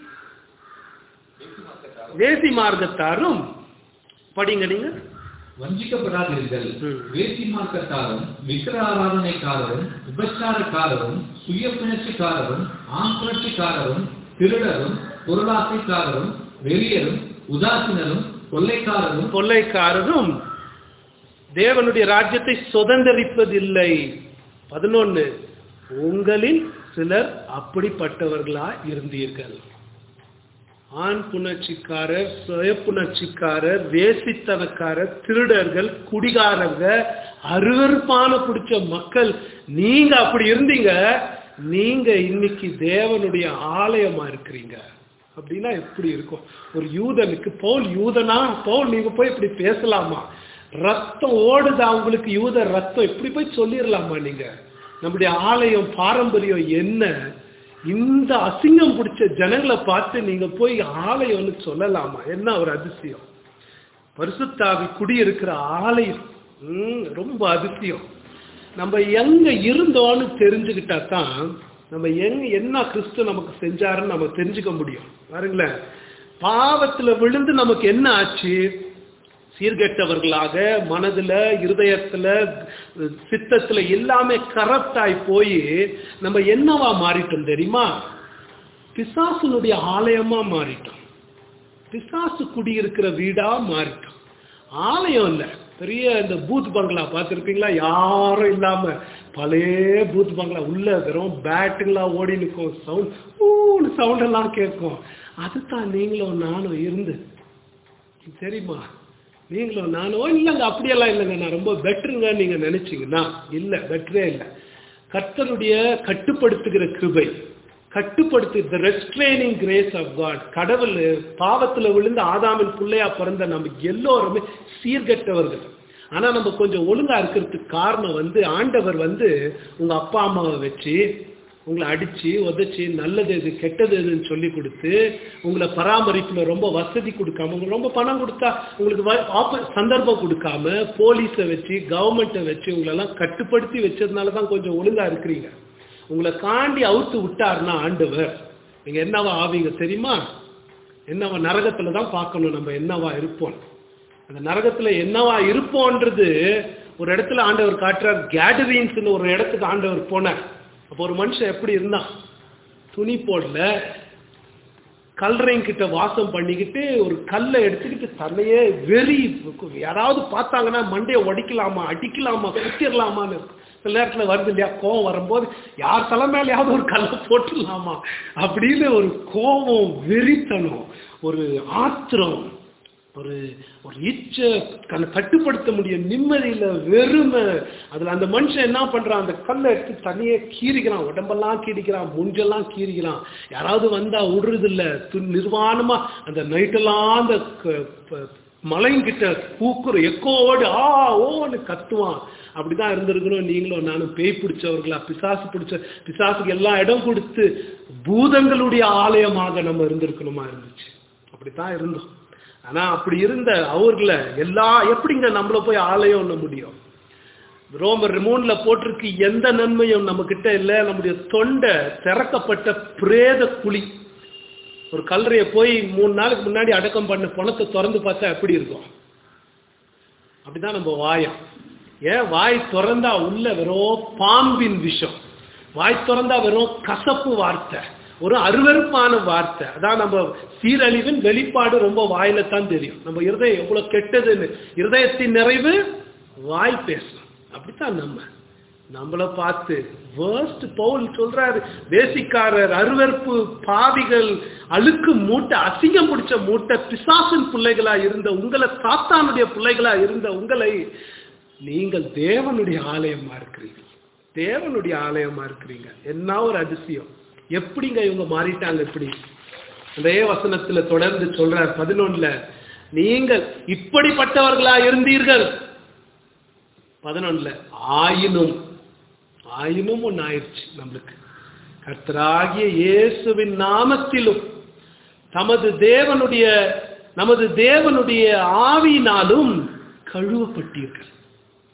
வேசி மார்க்கத்தாரும் படிங்க நீங்க. வஞ்சிக்கப்படாதீர்கள். வேசி மார்க்கத்தாரும் விக்கிர ஆராதனைக்காரரும் விபச்சாரக்காரரும் சுய புணர்ச்சிக்காரரும் ஆண் புணர்ச்சிக்காரரும் திருடரும் பொருளாசைக்காரரும் வெறியரும் உதாசீனரும் கொள்ளைக்காரரும் கொள்ளைக்காரரும் தேவனுடைய ராஜ்யத்தை சுதந்தரிப்பதில்லை. பதினொன்னு, உங்களில் சிலர் அப்படிப்பட்டவர்களா இருந்தீர்கள். ஆண் புணர்ச்சிக்காரர், சுய புணர்ச்சிக்காரர், வேசித்தனக்காரர், திருடர்கள், குடிகாரங்க, அருவருப்பான பிடிச்ச மக்கள் நீங்க அப்படி இருந்தீங்க. நீங்க இன்னைக்கு தேவனுடைய ஆலயமா இருக்கிறீங்க. அப்படின்னா எப்படி இருக்கும்? ஒரு யூதனுக்கு பவுல் யூதனா? பவுல் நீங்க போய் இப்படி பேசலாமா? ரத்தம் ஓடுதா உங்களுக்கு? யூத ரத்தம் இப்படி போய் சொல்லிடலாமா நீங்க? நம்முடைய ஆலயம் பாரம்பரியம் என்ன? இந்த அசிங்கம் பிடிச்ச ஜனங்களை பார்த்து நீங்க போய் ஆலயம்னு சொல்லலாமா? என்ன ஒரு அதிசயம்! பரிசுத்தாவி குடியிருக்கிற ஆலயம் ரொம்ப அதிசயம். நம்ம எங்க இருந்தோன்னு தெரிஞ்சுக்கிட்டா தான் நம்ம எங்க என்ன கிறிஸ்து நமக்கு செஞ்சாருன்னு நம்ம தெரிஞ்சுக்க முடியும். பாருங்களேன், பாவத்துல விழுந்து நமக்கு என்ன ஆச்சு? சீர்கெட்டவர்களாக மனதுல, இருதயத்துல, சித்தத்துல எல்லாமே கரப்ட் ஆகி போய் நம்ம என்னவா மாறிட்டோம் தெரியுமா? பிசாசுனுடைய ஆலயமா மாறிட்டோம். பிசாசு குடியிருக்கிற வீடா மாறிட்டோம். ஆலயம் இல்ல, பெரிய இந்த பூத் பங்களா பார்த்துருப்பீங்களா? யாரும் இல்லாம பழைய பூத் பங்களா, உள்ள வெறும் பேட்டுங்களா ஓடி நிற்கும், சவுண்ட் ஊன்னு சவுண்ட் எல்லாம் கேட்கும். அதுதான் நீங்களும் நானும் இருந்து தெரியுமா? நீங்களும் நானும் இல்லைங்க, அப்படியெல்லாம் இல்லைங்க, நான் ரொம்ப பெட்டருங்க நீங்க நினைச்சீங்கன்னா இல்ல, பெட்டரே இல்லை. கர்த்தருடைய கட்டுப்படுத்துகிற கிருபை, கட்டுப்படுத்து the restraining grace of God. கடவுள் பாவத்துல விழுந்து ஆதாமின் பிள்ளையா பிறந்த நம்ம எல்லோருமே சீர்கெட்டவர்கள். ஆனா நம்ம கொஞ்சம் ஒழுங்கா இருக்கிறதுக்கு காரணம் வந்து ஆண்டவர் வந்து உங்க அப்பா அம்மாவை வச்சு உங்களை அடிச்சு உதச்சி நல்லது எது கெட்டது எதுன்னு சொல்லி கொடுத்து உங்களை பராமரிப்புல ரொம்ப வசதி கொடுக்காம, உங்களுக்கு ரொம்ப பணம் கொடுத்தா உங்களுக்கு சந்தர்ப்பம் கொடுக்காம, போலீஸை வச்சு கவர்மெண்ட்டை வச்சு உங்களெல்லாம் கட்டுப்படுத்தி வச்சதுனாலதான் கொஞ்சம் ஒழுங்கா இருக்கிறீங்க. உங்களை காண்டி அவுத்து விட்டாருன்னா ஆண்டவர், நீங்க என்னவா ஆவீங்க தெரியுமா? என்னவா நரகத்துல தான் பார்க்கணும் நம்ம என்னவா இருப்போம். அந்த நரகத்துல என்னவா இருப்போன்றது ஒரு இடத்துல ஆண்டவர் காட்டுறார். கேடரின்ஸ்னு ஒரு இடத்துக்கு ஆண்டவர் போனார். அப்போ ஒரு மனுஷன் எப்படி இருந்தான்? துணி போடல, கல்றைங்க கிட்ட வாசம் பண்ணிக்கிட்டு ஒரு கல்லை எடுத்துக்கிட்டு தன்னையே வெறி, யாராவது பார்த்தாங்கன்னா மண்டையை உடைக்கலாமா, அடிக்கலாமா, குத்திடலாமான்னு சில நேரத்தில் வருது இல்லையா? கோவம் வரும்போது யார் தலை மேலேயாவது ஒரு கல்லை போட்டுடலாமா அப்படின்னு ஒரு கோபம், வெறித்தனம், ஒரு ஆத்திரம், ஒரு ஒரு இச்ச கட்டுப்படுத்த முடியும் நிம்மதியில வெறுமை. அதுல அந்த மனுஷன் என்ன பண்றான்? அந்த கல்லை எடுத்து தனியே கீறிக்கிறான், உடம்பெல்லாம் கீறிக்கிறான், முஞ்செல்லாம் கீறிக்கிறான். யாராவது வந்தா விடுறது இல்ல, நிர்வாணமா அந்த நைட்டெல்லாம் அந்த மலைங்கிட்ட கூக்குற எக்கோடு ஆ ஓன்னு கத்துவான். அப்படிதான் இருந்திருக்கணும் நீங்களும் நானும். பேய் பிடிச்சவர்களா, பிசாசு பிடிச்ச பிசாசுக்கு எல்லா இடம் கொடுத்து பூதங்களுடைய ஆலயமாக நம்ம இருந்திருக்கணுமா இருந்துச்சு. அப்படித்தான் இருந்தோம். ஆனா அப்படி இருந்த அவர்களை எல்லா எப்படிங்க நம்மள போய் ஆலயம் முடியும்? ரோமர் மூணுல போட்டிருக்கு, எந்த நன்மையும் நம்ம கிட்ட இல்லை, நம்முடைய தொண்டை திறக்கப்பட்ட பிரேத குழி. ஒரு கல்லறைய போய் மூணு நாளுக்கு முன்னாடி அடக்கம் பண்ண பணத்தை திறந்து பார்த்தா எப்படி இருக்கும்? அப்படிதான் நம்ம வாயம். ஏன் வாய் திறந்தா உள்ள வெறும் பாம்பின் விஷம், வாய் திறந்தா வெறும் கசப்பு வார்த்தை, ஒரு அருவருப்பான வார்த்தை. அதான் நம்ம சீரழிவின் வெளிப்பாடு ரொம்ப வாயில தான் தெரியும். நம்ம இருதயம் எவ்வளவு கெட்டதுன்னு. இருதயத்தின் நிறைவு வாய் பேசணும். அப்படித்தான் நம்ம நம்மளை பார்த்து வேர்ஸ்ட் பவுல் சொல்றாரு, வேசிக்காரர், அருவருப்பு, பாவிகள், அழுக்கு மூட்டை, அசிங்கம் பிடிச்ச மூட்டை, பிசாசின் பிள்ளைகளா இருந்த உங்களை, சாத்தானுடைய பிள்ளைகளா இருந்த உங்களை நீங்கள் தேவனுடைய ஆலயமா இருக்கிறீங்க. தேவனுடைய ஆலயமா இருக்கிறீங்க. என்ன ஒரு அதிசயம்! எப்படிங்க இவங்க மாறிட்டாங்க? இப்படி அதே வசனத்துல தொடர்ந்து சொல்றார் பதினொன்னுல, நீங்கள் இப்படிப்பட்டவர்களா இருந்தீர்கள். பதினொன்னுல ஆயினும் ஆயினும் ஒன்னு ஆயிடுச்சு நம்மளுக்கு. கர்த்தராகிய இயேசுவின் நாமத்திலும் தமது தேவனுடைய நமது தேவனுடைய ஆவியினாலும் கழுவப்பட்டீர்கள்.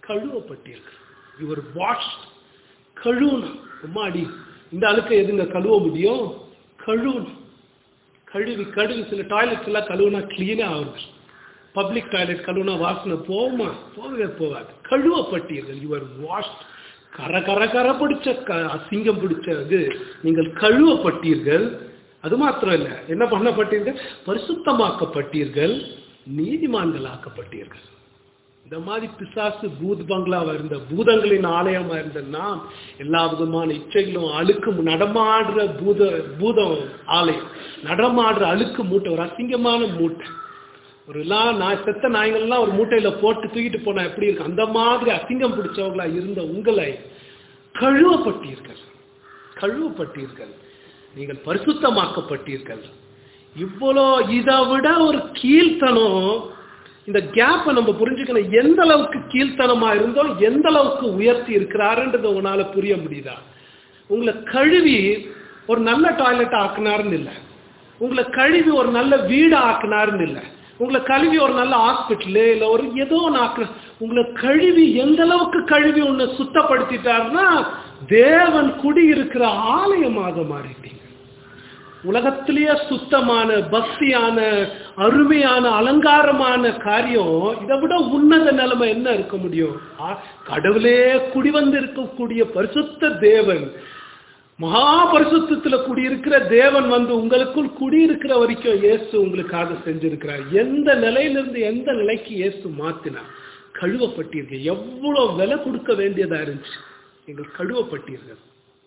கழுவப்பட்டீர்கள். You're washed. கழுவணும். அம்மாடி, இந்த அழுக்க எதுங்க கழுவ முடியும்? கழுவணும். கழுவி கழுவி சில டாய்லெட்ஸ் எல்லாம் கழுவுனா கிளீனா ஆகுது. பப்ளிக் டாய்லெட் கழுவுனா வாசனை போகுமா? போகவே போகாது. கழுவப்பட்டீர்கள். You're washed. கர கர கர பிடிச்ச அசிங்கம் பிடிச்சது நீங்கள் கழுவப்பட்டீர்கள். அது மாத்திரம் இல்ல, என்ன பண்ணப்பட்டீர்கள்? பரிசுத்தமாக்கப்பட்டீர்கள், நீதிமான்கள் ஆக்கப்பட்டீர்கள். இந்த மாதிரி பிசாசு பூத் பங்களாவா இருந்த, பூதங்களின் ஆலயமா இருந்த நாம் எல்லா விதமான இச்சைகளும் அழுக்கும் நடமாடுற பூத பூதம் ஆலயம், நடமாடுற அழுக்கு மூட்டை, ஒரு அசிங்கமான மூட்டை. ஒரு எல்லாம் நாய் செத்த நாய்கள்லாம் ஒரு மூட்டையில போட்டு தூக்கிட்டு போனா எப்படி இருக்கு, அந்த மாதிரி அசிங்கம் பிடிச்சவங்களா இருந்த உங்களை கழுவப்பட்டீர்கள். கழுவப்பட்டீர்கள். நீங்கள் பரிசுத்தமாக்கப்பட்டீர்கள். இவ்வளோ இதை விட ஒரு கீழ்த்தனம், இந்த கேப்பை நம்ம புரிஞ்சுக்கணும். எந்த அளவுக்கு கீழ்த்தனமா இருந்தோம், எந்த அளவுக்கு உயர்த்தி இருக்கிறாருன்றது உங்களால புரிய முடியுதா? உங்களை கழுவி ஒரு நல்ல டாய்லெட் ஆக்குனாருன்னு இல்லை, உங்களை கழுவி ஒரு நல்ல வீடு ஆக்குனாருன்னு இல்லை, உங்களை கழுவி ஒரு நல்ல ஹாஸ்பிட்டலு இல்லை ஒரு ஏதோ ஒன்று ஆக்குற, உங்களை கழுவி எந்த அளவுக்கு கழுவி உன்னை சுத்தப்படுத்திட்டாருன்னா தேவன் குடி இருக்கிற ஆலயமாக மாறிட்டீங்க. உலகத்திலேயே சுத்தமான பக்தியான அருமையான அலங்காரமான காரியம், இதை விட உன்னத நிலைமை என்ன இருக்க முடியும்? கடவுளே குடி வந்து இருக்கக்கூடிய பரிசுத்த தேவன், மகா பரிசுத்தத்துல குடியிருக்கிற தேவன் வந்து உங்களுக்குள் குடியிருக்கிற வரைக்கும் இயேசு உங்களுக்காக செஞ்சிருக்கிறார். எந்த நிலையிலிருந்து எந்த நிலைக்கு இயேசு மாத்தினார்? கழுவப்பட்டீர்கள். எவ்வளவு விலை கொடுக்க வேண்டியதா இருந்துச்சு. நீங்கள் கழுவப்பட்டீர்கள்.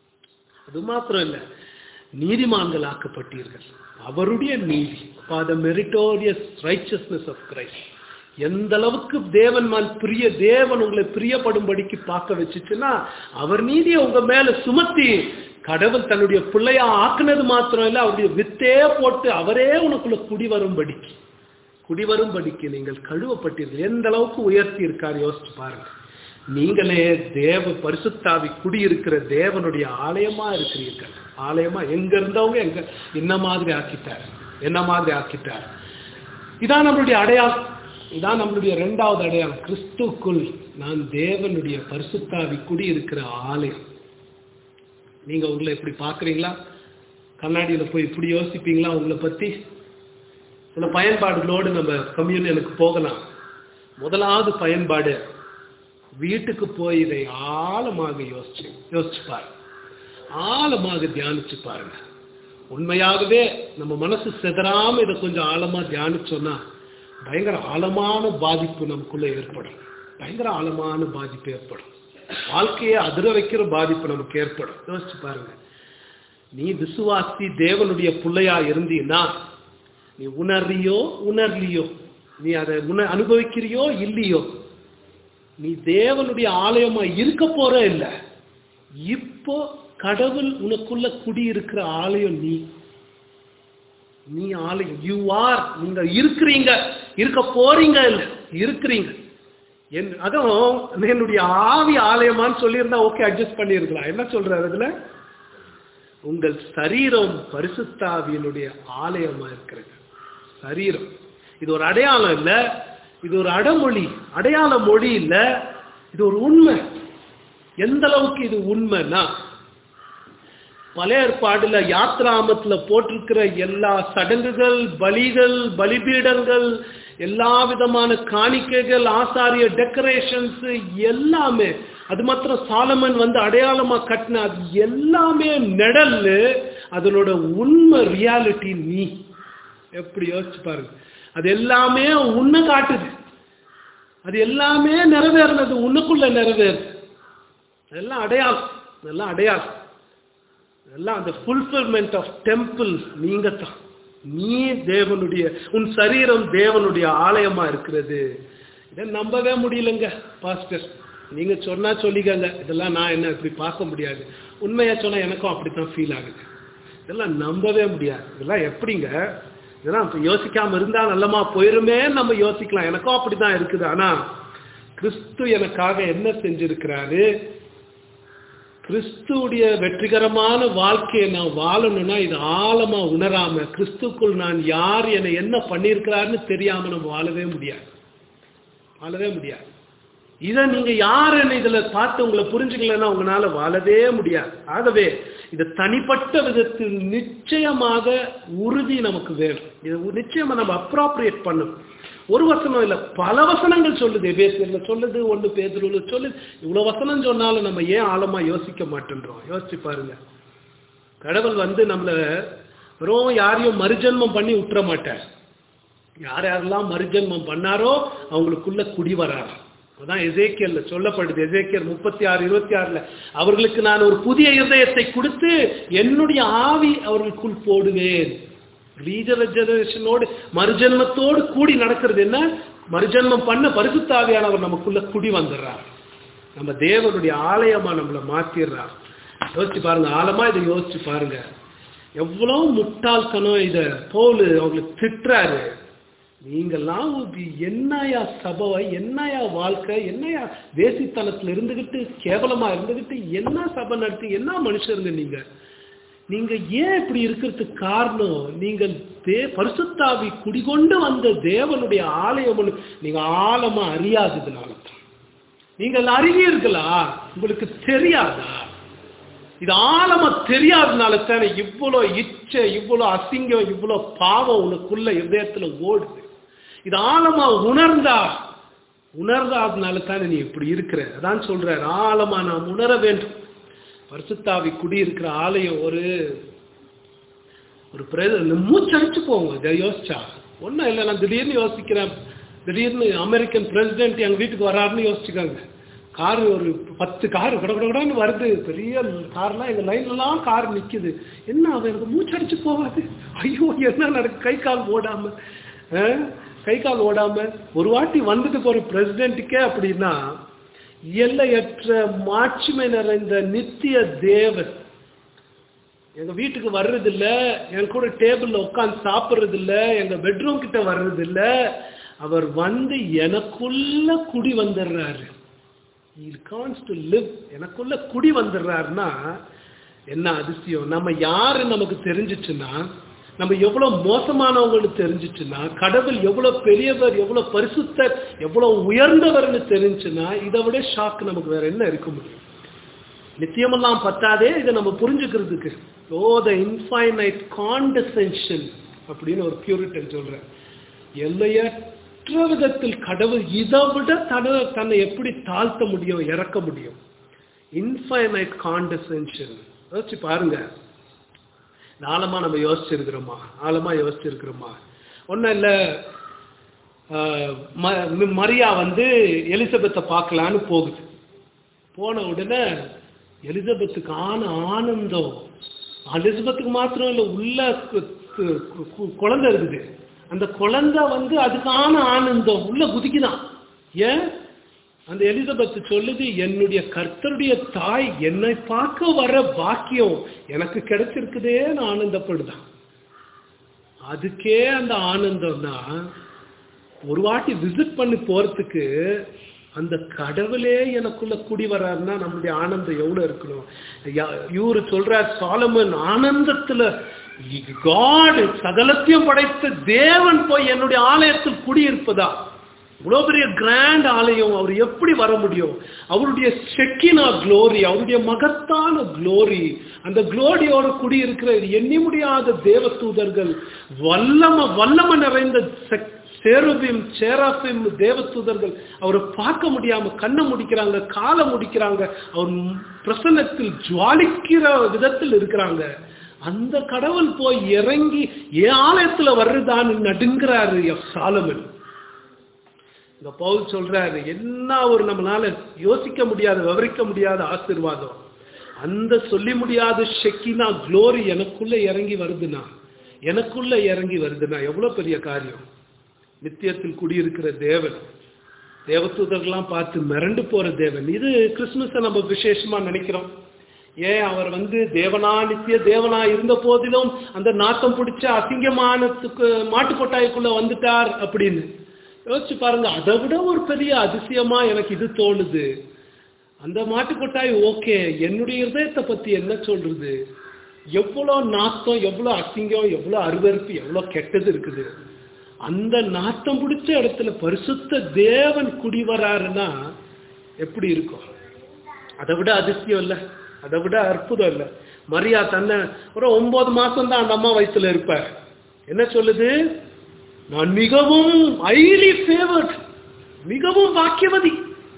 அது மாத்திரம் இல்ல, நீதிமான்கள் ஆக்கப்பட்டீர்கள். அவருடைய நீதி, the meritorious righteousness of Christ. எந்த அளவுக்கு தேவன் மேல் பிரிய தேவன் உங்களை பிரியப்படும்படிக்கு பார்க்க வச்சுச்சுன்னா, அவர் நீதியை உங்க மேல சுமத்தி கடவுள் தன்னுடைய பிள்ளையா ஆக்குனது மாத்திரம் இல்ல, அவருடைய வித்தே போட்டு அவரே உனக்குள்ள குடி வரும்படிக்கு குடி வரும்படிக்கு நீங்கள் கழுவப்பட்டீர்கள். எந்த அளவுக்கு உயர்த்தி இருக்காரு யோசிச்சு பாருங்க. நீங்களே தேவ பரிசுத்தாவி குடியிருக்கிற தேவனுடைய ஆலயமா இருக்கிறீர்கள். ஆலயமா எங்க இருந்தவங்க எங்க என்ன மாதிரி ஆக்கிட்டார், என்ன மாதிரி ஆக்கிட்டார். இதான் நம்மளுடைய அடையாளம். இதான் நம்மளுடைய இரண்டாவது அடையாளம். கிறிஸ்துக்குள் நான் தேவனுடைய பரிசுத்தாவி குடியிருக்கிற ஆலயம். நீங்க உங்களை எப்படி பாக்குறீங்களா? கண்ணாடியில போய் இப்படி யோசிப்பீங்களா உங்களை பத்தி? சில பயன்பாடுகளோடு நம்ம கம்யூனியனுக்கு போகலாம். முதலாவது பயன்பாடு, வீட்டுக்கு போய் இதை ஆழமாக யோசிச்சு யோசிச்சு பாருங்க, ஆழமாக தியானிச்சு பாருங்க. உண்மையாகவே நம்ம மனசு செதறாம இதை கொஞ்சம் ஆழமா தியானிச்சோம்னா பயங்கர ஆழமான பாதிப்பு நமக்குள்ள ஏற்படும். பயங்கர ஆழமான பாதிப்பு ஏற்படும். வாழ்க்கையை அதிர வைக்கிற பாதிப்பு நமக்கு ஏற்படும். யோசிச்சு பாருங்க. நீ விசுவாசி தேவனுடைய பிள்ளையா இருந்தீன்னா, நீ உணர்றியோ உணர்லியோ, நீ அதை உண அனுபவிக்கிறியோ இல்லையோ, நீ தேவனுடைய ஆலயமா இருக்க போற இல்ல. இப்போ கடவுள் உனக்குள்ள குடியிருக்கிற ஆலயம் நீ. நீ ஆலயம். You are. நீங்க இருக்கிறீங்க, இருக்க போறீங்க இல்ல, இருக்கிறீங்க. என் அதுவும் என்னுடைய ஆவி ஆலயமான்னு சொல்லியிருந்தா ஓகே, அட்ஜஸ்ட் பண்ணிருக்கலாம். என்ன சொல்றாரு அதுல? உங்கள் சரீரம் பரிசுத்தாவியினுடைய ஆலயமா இருக்கிறது. சரீரம் இது ஒரு அடையாளம் இல்ல, இது ஒரு அடமொழி, அடையாள மொழி இல்ல, இது ஒரு உண்மை. எந்த அளவுக்கு இது உண்மைன்னா, பழைய ஏற்பாடுல யாத்ராமத்துல போட்டிருக்கிற எல்லா சடங்குகள், பலிகள், பலிபீடங்கள், எல்லா விதமான காணிக்கைகள், ஆசாரிய டெக்கரேஷன்ஸ் எல்லாமே, அது மாத்திரம் சாலமன் வந்து அடையாளமா கட்டின அது எல்லாமே நெடல். அதனோட உண்மை ரியாலிட்டி நீ. எப்படி யோசிச்சு பாருங்க. அது எல்லாமே உண்மை காட்டுது. அது எல்லாமே நிறைவேறினது உன்னுக்குள்ள நிறைவேறுது. அதெல்லாம் அடையாளம், அதெல்லாம் அடையாளம், எல்லாம் அந்த ஃபுல்ஃபில்மெண்ட் ஆஃப் டெம்பிள் நீங்க தான். நீ தேவனுடைய, உன் சரீரம் தேவனுடைய ஆலயமா இருக்கிறது. இதை நம்பவே முடியலங்க பாஸ்டர். நீங்க சொன்னா சொல்லிக்கங்க, இதெல்லாம் நான் என்ன இப்படி பார்க்க முடியாது. உண்மையா சொன்னா எனக்கும் அப்படித்தான் ஃபீல் ஆகுது. இதெல்லாம் நம்பவே முடியாது. இதெல்லாம் எப்படிங்க, இதெல்லாம் யோசிக்காம இருந்தா நல்லமா போயிருமே நம்ம யோசிக்கலாம். எனக்கும் அப்படிதான் இருக்குது. ஆனா கிறிஸ்து எனக்காக என்ன செஞ்சிருக்கிறாரு, கிறிஸ்துடைய வெற்றிகரமான வாழ்க்கையை நான் வாழணும்னா இது ஆழமா உணராம, கிறிஸ்துக்குள் நான் யார், என்னை என்ன பண்ணியிருக்கிறாருன்னு தெரியாம நம்ம வாழவே முடியாது. வாழவே முடியாது. இதை நீங்க யாருன்னு இதுல பார்த்து உங்களை புரிஞ்சுக்கலன்னா உங்களால வாழவே முடியாது. ஆகவே இது தனிப்பட்ட விதத்தில் நிச்சயமாக உறுதி நமக்கு வேணும். இது நிச்சயமா நம்ம அப்ராப்ரியேட் பண்ணும். ஒரு வசனம் இல்ல, பல வசனங்கள் சொல்லுது. எபேசியர்ல சொல்லுது, ஒன்று பேதுருல சொல்லுது. இவ்வளவு வசனம் சொன்னாலும் நம்ம ஏன் ஆழமா யோசிக்க மாட்டேன்றோம்? யோசிச்சு பாருங்க. கடவுள் வந்து நம்மள வெறும் யாரையும் மறுஜன்மம் பண்ணி விட்டுற மாட்டார். யார் யாரெல்லாம் மறுஜன்மம் பண்ணாரோ அவங்களுக்குள்ள குடி வராரு. அதான் எசேக்கியல்ல சொல்லப்படுது. எசேக்கியல் முப்பத்தி ஆறு இருபத்தி ஆறுல அவர்களுக்கு நான் ஒரு புதிய இருதயத்தை கொடுத்து என்னுடைய ஆவி அவர்களுக்குள் போடுவேன். ரீஜெனரேஷனோடு மறுஜன்மத்தோடு கூடி நடக்கிறது என்ன? மறுஜன்மம் பண்ண பரிசுத்த ஆவியானவர் நமக்குள்ள குடி வந்துடுறார். நம்ம தேவனுடைய ஆலயமா நம்மளை மாத்திடுறார். யோசிச்சு பாருங்க, ஆழமா இதை யோசிச்சு பாருங்க. எவ்வளவு முட்டாள்தனம்! இத பவுல் அவங்களுக்கு திட்டுறாரு. நீங்கெல்லாம் என்னையா சபை, என்னையா வாழ்க்கை, என்னையா தேசித்தனத்துல இருந்துகிட்டு கேவலமா இருந்துகிட்டு என்ன சபை நடத்தி என்ன மனுஷருங்க நீங்க? நீங்க ஏன் இப்படி இருக்கிறதுக்கு காரணம், நீங்கள் தே பரிசுத்த ஆவி குடிகொண்டு வந்த தேவனுடைய ஆலயம் நீங்க ஆழமா அறியாததுனால தான். நீங்கள் அறிவீர்களா? உங்களுக்கு தெரியாதா? இது ஆழமா தெரியாததுனால தானே இவ்வளோ இச்சை, இவ்வளோ அசிங்கம், இவ்வளோ பாவம் உனக்குள்ள இதயத்துல ஓடுது. இது ஆழமா உணர்ந்தா உணர்ந்தாதனால தானே நீ இப்படி இருக்கிற. அதான் சொல்றாரு, ஆழமா நாம் உணர வேண்டும். பரிசுத்த ஆவி குடியிருக்கிற ஆலயம் ஒரு ஒரு மூச்சடிச்சு போங்க. இதை யோசிச்சா ஒன்றும் இல்லை. நான் திடீர்னு யோசிக்கிறேன், திடீர்னு அமெரிக்கன் பிரசிடென்ட் எங்க வீட்டுக்கு வர்றாருன்னு யோசிச்சுக்காங்க. காரு ஒரு பத்து காரு கடகடன்னு வருது, பெரிய கார்லாம் எங்க லைன்லாம் கார் நிக்குது. என்ன அவன் எனக்கு மூச்சடிச்சு போவாது? ஐயோ என்ன நடக்கு? கை கால் ஓடாம கை கால் ஓடாம ஒரு வாட்டி வந்துட்டு போற பிரசிடென்ட்டுக்கே அப்படின்னா, எல்லையற்ற மாட்சிமை நிறைந்த நித்திய தேவன் எங்க வீட்டுக்கு வர்றது இல்ல, என் கூட டேபிள்ல உட்காந்து சாப்பிட்றது இல்ல, எங்க பெட்ரூம் கிட்ட வர்றது இல்ல. அவர் வந்து எனக்குள்ள குடி வந்துடுறாரு. He comes to live. எனக்குள்ள குடி வந்துடுறாருன்னா என்ன அதிசயம்! நம்ம யாரு நமக்கு தெரிஞ்சிச்சுன்னா, நம்ம எவ்வளவு மோசமானவங்களுக்கு தெரிஞ்சிச்சுன்னா, கடவுள் எவ்வளவு பெரியவர், எவ்வளவு பரிசுத்தர், எவ்வளவு உயர்ந்தவர்னு தெரிஞ்சுன்னா, இதை விட ஷாக் நமக்கு வேற என்ன இருக்க முடியும்? நித்தியமெல்லாம் பத்தாதே இதை நம்ம புரிஞ்சுக்கிறதுக்கு. ஓ த இன்ஃபைனைட் காண்டசென்ஷன் அப்படின்னு ஒரு பியூரிட்டன் சொல்றேன். எல்லையற்ற விதத்தில் கடவுள் இதை விட தன்னை தன்னை எப்படி தாழ்த்த முடியும், இறக்க முடியும்? Infinite condescension. யோசிச்சு பாருங்க. ஆழமா நம்ம யோசிச்சிருக்கிறோமா? ஆழமா யோசிச்சிருக்கிறோமா? ஒன்னும் இல்ல, மரியா வந்து எலிசபெத்தை பார்க்கலான்னு போகுது. போன உடனே எலிசபெத்துக்கு ஆன ஆனந்தம், எலிசபெத்துக்கு மாத்திரம் இல்லை, உள்ள குழந்தை இருக்குது. அந்த குழந்தை வந்து அதுக்கான ஆனந்தம் உள்ள குதிக்குதான். ஏன்? அந்த எலிசபெத் சொல்லுது, என்னுடைய கர்த்தருடைய தாய் என்னை பார்க்க வர பாக்கியம் எனக்கு கிடைச்சிருக்குதேன்னு ஆனந்தப்படுதான். அதுக்கே அந்த ஆனந்தம்னா, ஒரு வாட்டி விசிட் பண்ணி போறதுக்கு அந்த கடவுளே எனக்குள்ள குடி வர்றாருன்னா நம்மளுடைய ஆனந்தம் எவ்வளவு இருக்கணும்? இவரு சொல்றார், சாலமன் ஆனந்தத்துல காட் சகலத்தையும் படைத்த தேவன் போய் என்னுடைய ஆலயத்தில் குடியிருப்பதா? இவ்வளவு பெரிய கிராண்ட் ஆலயம் அவர் எப்படி வர முடியும்? அவருடைய ஷெக்கினா குளோரி, அவருடைய மகத்தான குளோரி, அந்த குளோரியோட குடியிருக்கிற எண்ணி முடியாத தேவ தூதர்கள், வல்லம வல்லம நிறைந்த சேருபிம் சேராபிம் தேவ தூதர்கள் அவரை பார்க்க முடியாம கண்ணை முடிக்கிறாங்க, காலை முடிக்கிறாங்க, அவர் பிரசன்னத்தில் ஜுவாலிக்கிற விதத்தில் இருக்கிறாங்க. அந்த கடவுள் போய் இறங்கி என் ஆலயத்துல வர்றதான்னு நடுங்கிறாரு சாலமன். இந்த பவுல் சொல்றாரு, என்ன ஒரு நம்மளால யோசிக்க முடியாத, விவரிக்க முடியாத ஆசீர்வாதம். அந்த சொல்லி முடியாத ஷெக்கினா குளோரி எனக்குள்ள இறங்கி வருதுன்னா, எனக்குள்ள இறங்கி வருதுன்னா எவ்வளவு பெரிய காரியம்! நித்தியத்தில் குடியிருக்கிற தேவன், தேவதூதர்கள்லாம் பார்த்து மிரண்டு போற தேவன். இது கிறிஸ்துமஸை நம்ம விசேஷமா நினைக்கிறோம். ஏன்? அவர் வந்து தேவனா, நித்திய தேவனா இருந்த போதிலும் அந்த நாத்தம் பிடிச்ச அசிங்கமானத்துக்கு மாட்டு கொட்டாய்க்குள்ள வந்துட்டார் அப்படின்னு யோசிச்சு பாருங்க. அதை விட ஒரு பெரிய அதிசயமா எனக்கு இது தோணுது. அந்த மாட்டு கொட்டாய் ஓகே, என்னுடைய இருதயத்தை பத்தி என்ன சொல்றது? எவ்வளவு நாத்தம், எவ்வளவு அசிங்கம், எவ்வளவு அருவருப்பு, எவ்வளவு கெட்டது இருக்குது. அந்த நாத்தம் பிடிச்ச இடத்துல பரிசுத்த தேவன் குடி வராருன்னா எப்படி இருக்கும்? அதை விட அதிசயம் இல்லை, அதை விட அற்புதம் இல்லை. மரியா தன்னை ஒரு ஒன்பது மாசம் தான் அந்த அம்மா வயசுல இருப்பார். என்ன சொல்லுது? நான் மிகவும் ஹைலி ஃபேவர்ட், மிகவும் பாக்கியவதி.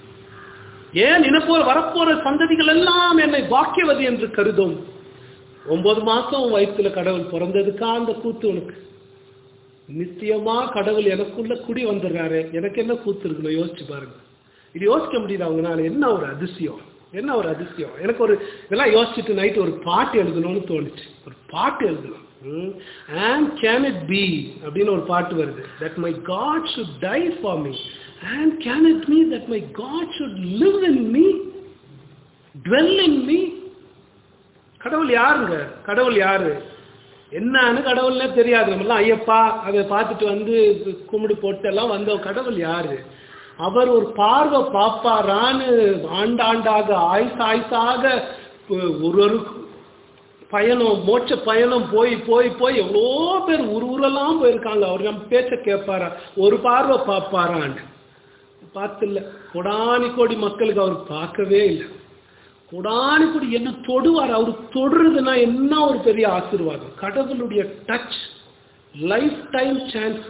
ஏன் நினைப்போ வரப்போற சந்ததிகள் எல்லாம் என்னை பாக்கியவதி என்று கருதும். ஒன்பது மாசம் வயிற்றுல கடவுள் பிறந்ததுக்கா அந்த கூத்து உனக்கு? நிச்சயமா கடவுள் எனக்குள்ள குடி வந்துடுறாரு, எனக்கு என்ன கூத்து இருக்குன்னு யோசிச்சு பாருங்க. இது யோசிக்க முடியுது அவங்கனால. என்ன ஒரு அதிசயம், என்ன ஒரு அதிசயம். எனக்கு ஒரு இதெல்லாம் யோசிச்சுட்டு நைட்டு ஒரு பாட்டு எழுதணும்னு தோணுச்சு. ஒரு பாட்டு எழுதணும். And can it be அப்படின்னு ஒரு பாட்டு வருது. That my God should die for me. And can it be that my God should live in me, dwell in me. கடவுள் யாருங்க? கடவுள் யாரு என்னன்னு கடவுள்னே தெரியாது. நம்மளாம் ஐயப்பா அதை பார்த்துட்டு வந்து கும்பிடு போட்டு எல்லாம் வந்த கடவுள் யாரு? அவர் ஒரு பார்வை பாப்பாரான்னு ஆண்டாண்டாக ஆயுசு ஆயுசாக ஒரு ஒரு பயணம், மோட்ச பயணம் போய் போய் போய் எவ்வளோ பேர் ஒரு ஊரெல்லாம் போயிருக்காங்க. அவர் நம்ம பேச்ச கேட்பாரா? ஒரு பார்வை பார்ப்பாரான்னு பார்த்துல கொடானி கோடி மக்களுக்கு அவர் பார்க்கவே இல்லை. கொடானி கோடி என்ன தொடுவார். அவர் தொடுறதுன்னா என்ன ஒரு பெரிய ஆசீர்வாதம். கடவுளுடைய டச், லைஃப் டைம் சான்ஸ்.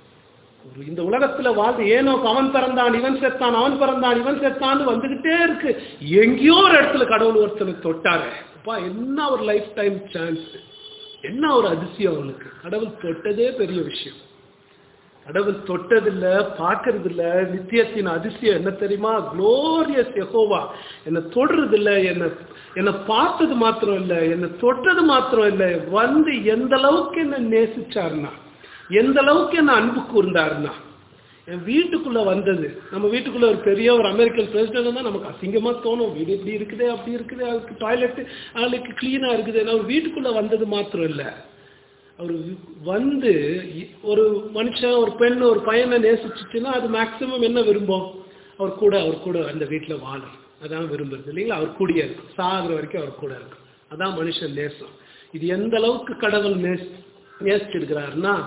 இந்த உலகத்துல வாழ்ந்து ஏனோ அவன் பிறந்தான் இவன் செத்தான், அவன் பிறந்தான் இவன் செத்தான்னு வந்துகிட்டே இருக்கு. எங்கேயோ ஒரு இடத்துல கடவுள் ஒருத்தனை தொட்டாரு. அப்பா என்ன ஒரு லைஃப் டைம் சான்ஸ், என்ன ஒரு அதிசயம் அவனுக்கு. கடவுள் தொட்டதே பெரிய விஷயம். கடவுள் தொட்டதில்லை, பார்க்கறது இல்லை. நித்தியத்தின் அதிசயம் என்ன தெரியுமா? குளோரியஸ் யெகோவா என்னை தொடுறது இல்லை, என்னை என்னை பார்த்தது மாத்திரம் இல்லை, என்னை தொட்டது மாத்திரம் இல்லை, வந்து எந்த அளவுக்கு என்ன நேசிச்சாருன்னா, எந்த அளவுக்கு என்ன அன்பு கூர்ந்தாருன்னா, என் வீட்டுக்குள்ள வந்தது. நம்ம வீட்டுக்குள்ள ஒரு பெரிய ஒரு அமெரிக்கன் பிரசிடென்ட் தான் நமக்கு அசிங்கமா தோணும். வீடு இப்படி இருக்குது, அப்படி இருக்குது, அதுக்கு டாய்லெட்டு அதுக்கு கிளீனா இருக்குது. அவர் வீட்டுக்குள்ள வந்தது மாத்திரம் இல்லை, அவர் வந்து ஒரு மனுஷன் ஒரு பெண் ஒரு பையனை நேசிச்சுச்சுன்னா அது மேக்சிமம் என்ன விரும்பும்? அவர் கூட அவர் கூட அந்த வீட்டில் வாழும். அதான் விரும்புறது இல்லைங்களா? அவர் கூடிய இருக்கும், சாகிற வரைக்கும் அவர் கூட இருக்கும். அதான் மனுஷன் நேசம். இது எந்த அளவுக்கு கடவுள் நேசி நேசிச்சிருக்கிறாருன்னா,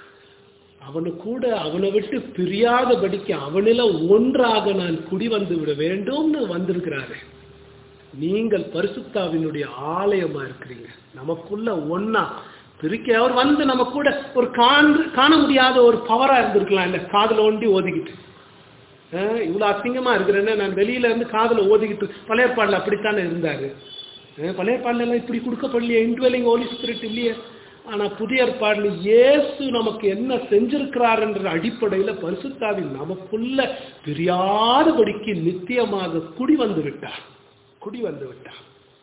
அவனு கூட அவனை விட்டு பிரியாதபடிக்கு அவனில ஒன்றாக நான் குடி வந்து விட வேண்டும்னு வந்திருக்கிறாரு. நீங்கள் பரிசுத்தாவினுடைய ஆலயமா இருக்கிறீங்க. நமக்குள்ள ஒன்னா பிரிக்க அவர் வந்து நம்ம கூட ஒரு காண் காண முடியாத ஒரு பவரா இருந்திருக்கலாம். இல்லை காதல ஒண்டி ஓதிக்கிட்டு இவ்வளவு அசிங்கமா இருக்கிறேன்னு நான் வெளியில இருந்து காதல ஓதிக்கிட்டு. பழைய பாடல அப்படித்தானே இருந்தாரு. பழைய பாடல எல்லாம் இப்படி கொடுக்கப்படலையே, இன்ட்வெல்லிங் ஹோலி ஸ்பிரிட் இல்லையே. ஆனா புதிய ஏற்பாடுல இயேசு நமக்கு என்ன செஞ்சிருக்கிறார் என்ற அடிப்படையில பரிசுத்தாவின் நமக்குள்ள பிரியாதபடிக்கு நித்தியமாக குடி வந்து விட்டார், குடி வந்து விட்டார்.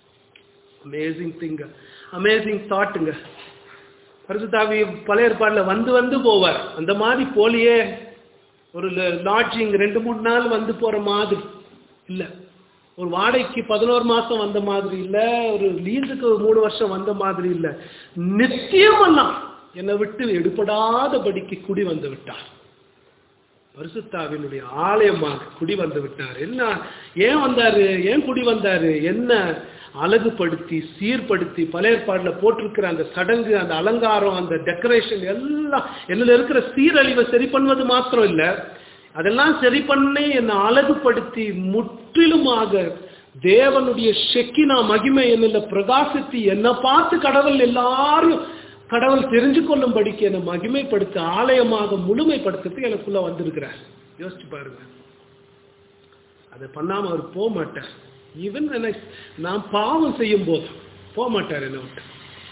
அமேசிங் திங்க, அமேசிங் தாட்டுங்க. பரிசுத்தாவி பழைய ஏற்பாடுல வந்து வந்து போவார். அந்த மாதிரி போலியே ஒரு லாட்ஜிங் ரெண்டு மூணு நாள் வந்து போற மாதிரி இல்ல, ஒரு வாடகைக்கு பதினோரு மாசம் வந்த மாதிரி இல்ல, ஒரு லீஸுக்கு ஒரு மூணு வருஷம் வந்த மாதிரி இல்ல. நித்தியமெல்லாம் என்னை விட்டு எடுபடாதபடிக்கு குடி வந்து விட்டார். பரிசுத்தாவினுடைய ஆலயமாக குடி வந்து விட்டார். என்ன ஏன் வந்தாரு? ஏன் குடி வந்தாரு? என்ன அழகுபடுத்தி சீர்படுத்தி பழைய ஏற்பாடுல போட்டிருக்கிற அந்த சடங்கு, அந்த அலங்காரம், அந்த டெக்கரேஷன் எல்லாம் என்னல இருக்கிற சீரழிவை சரி பண்ணுவது மாத்திரம் இல்ல, அதெல்லாம் சரி பண்ணி என்னை அழகுபடுத்தி முற்றிலுமாக தேவனுடைய ஷெக்கினா மகிமை என்னல பிரகாசித்து என்னை பார்த்து கடவுள் எல்லாரும் கடவுள் தெரிஞ்சு கொள்ளும்படிக்கு என்னை மகிமைப்படுத்த ஆலயமாக முழுமைப்படுத்துறதுக்கு எனக்குள்ள வந்திருக்கிறார். யோசிச்சு பாருங்க. அதை பண்ணாம அவர் போக மாட்டார். ஈவன் நான் பாவம் செய்யும் போது போக மாட்டார் என்னை விட்டு.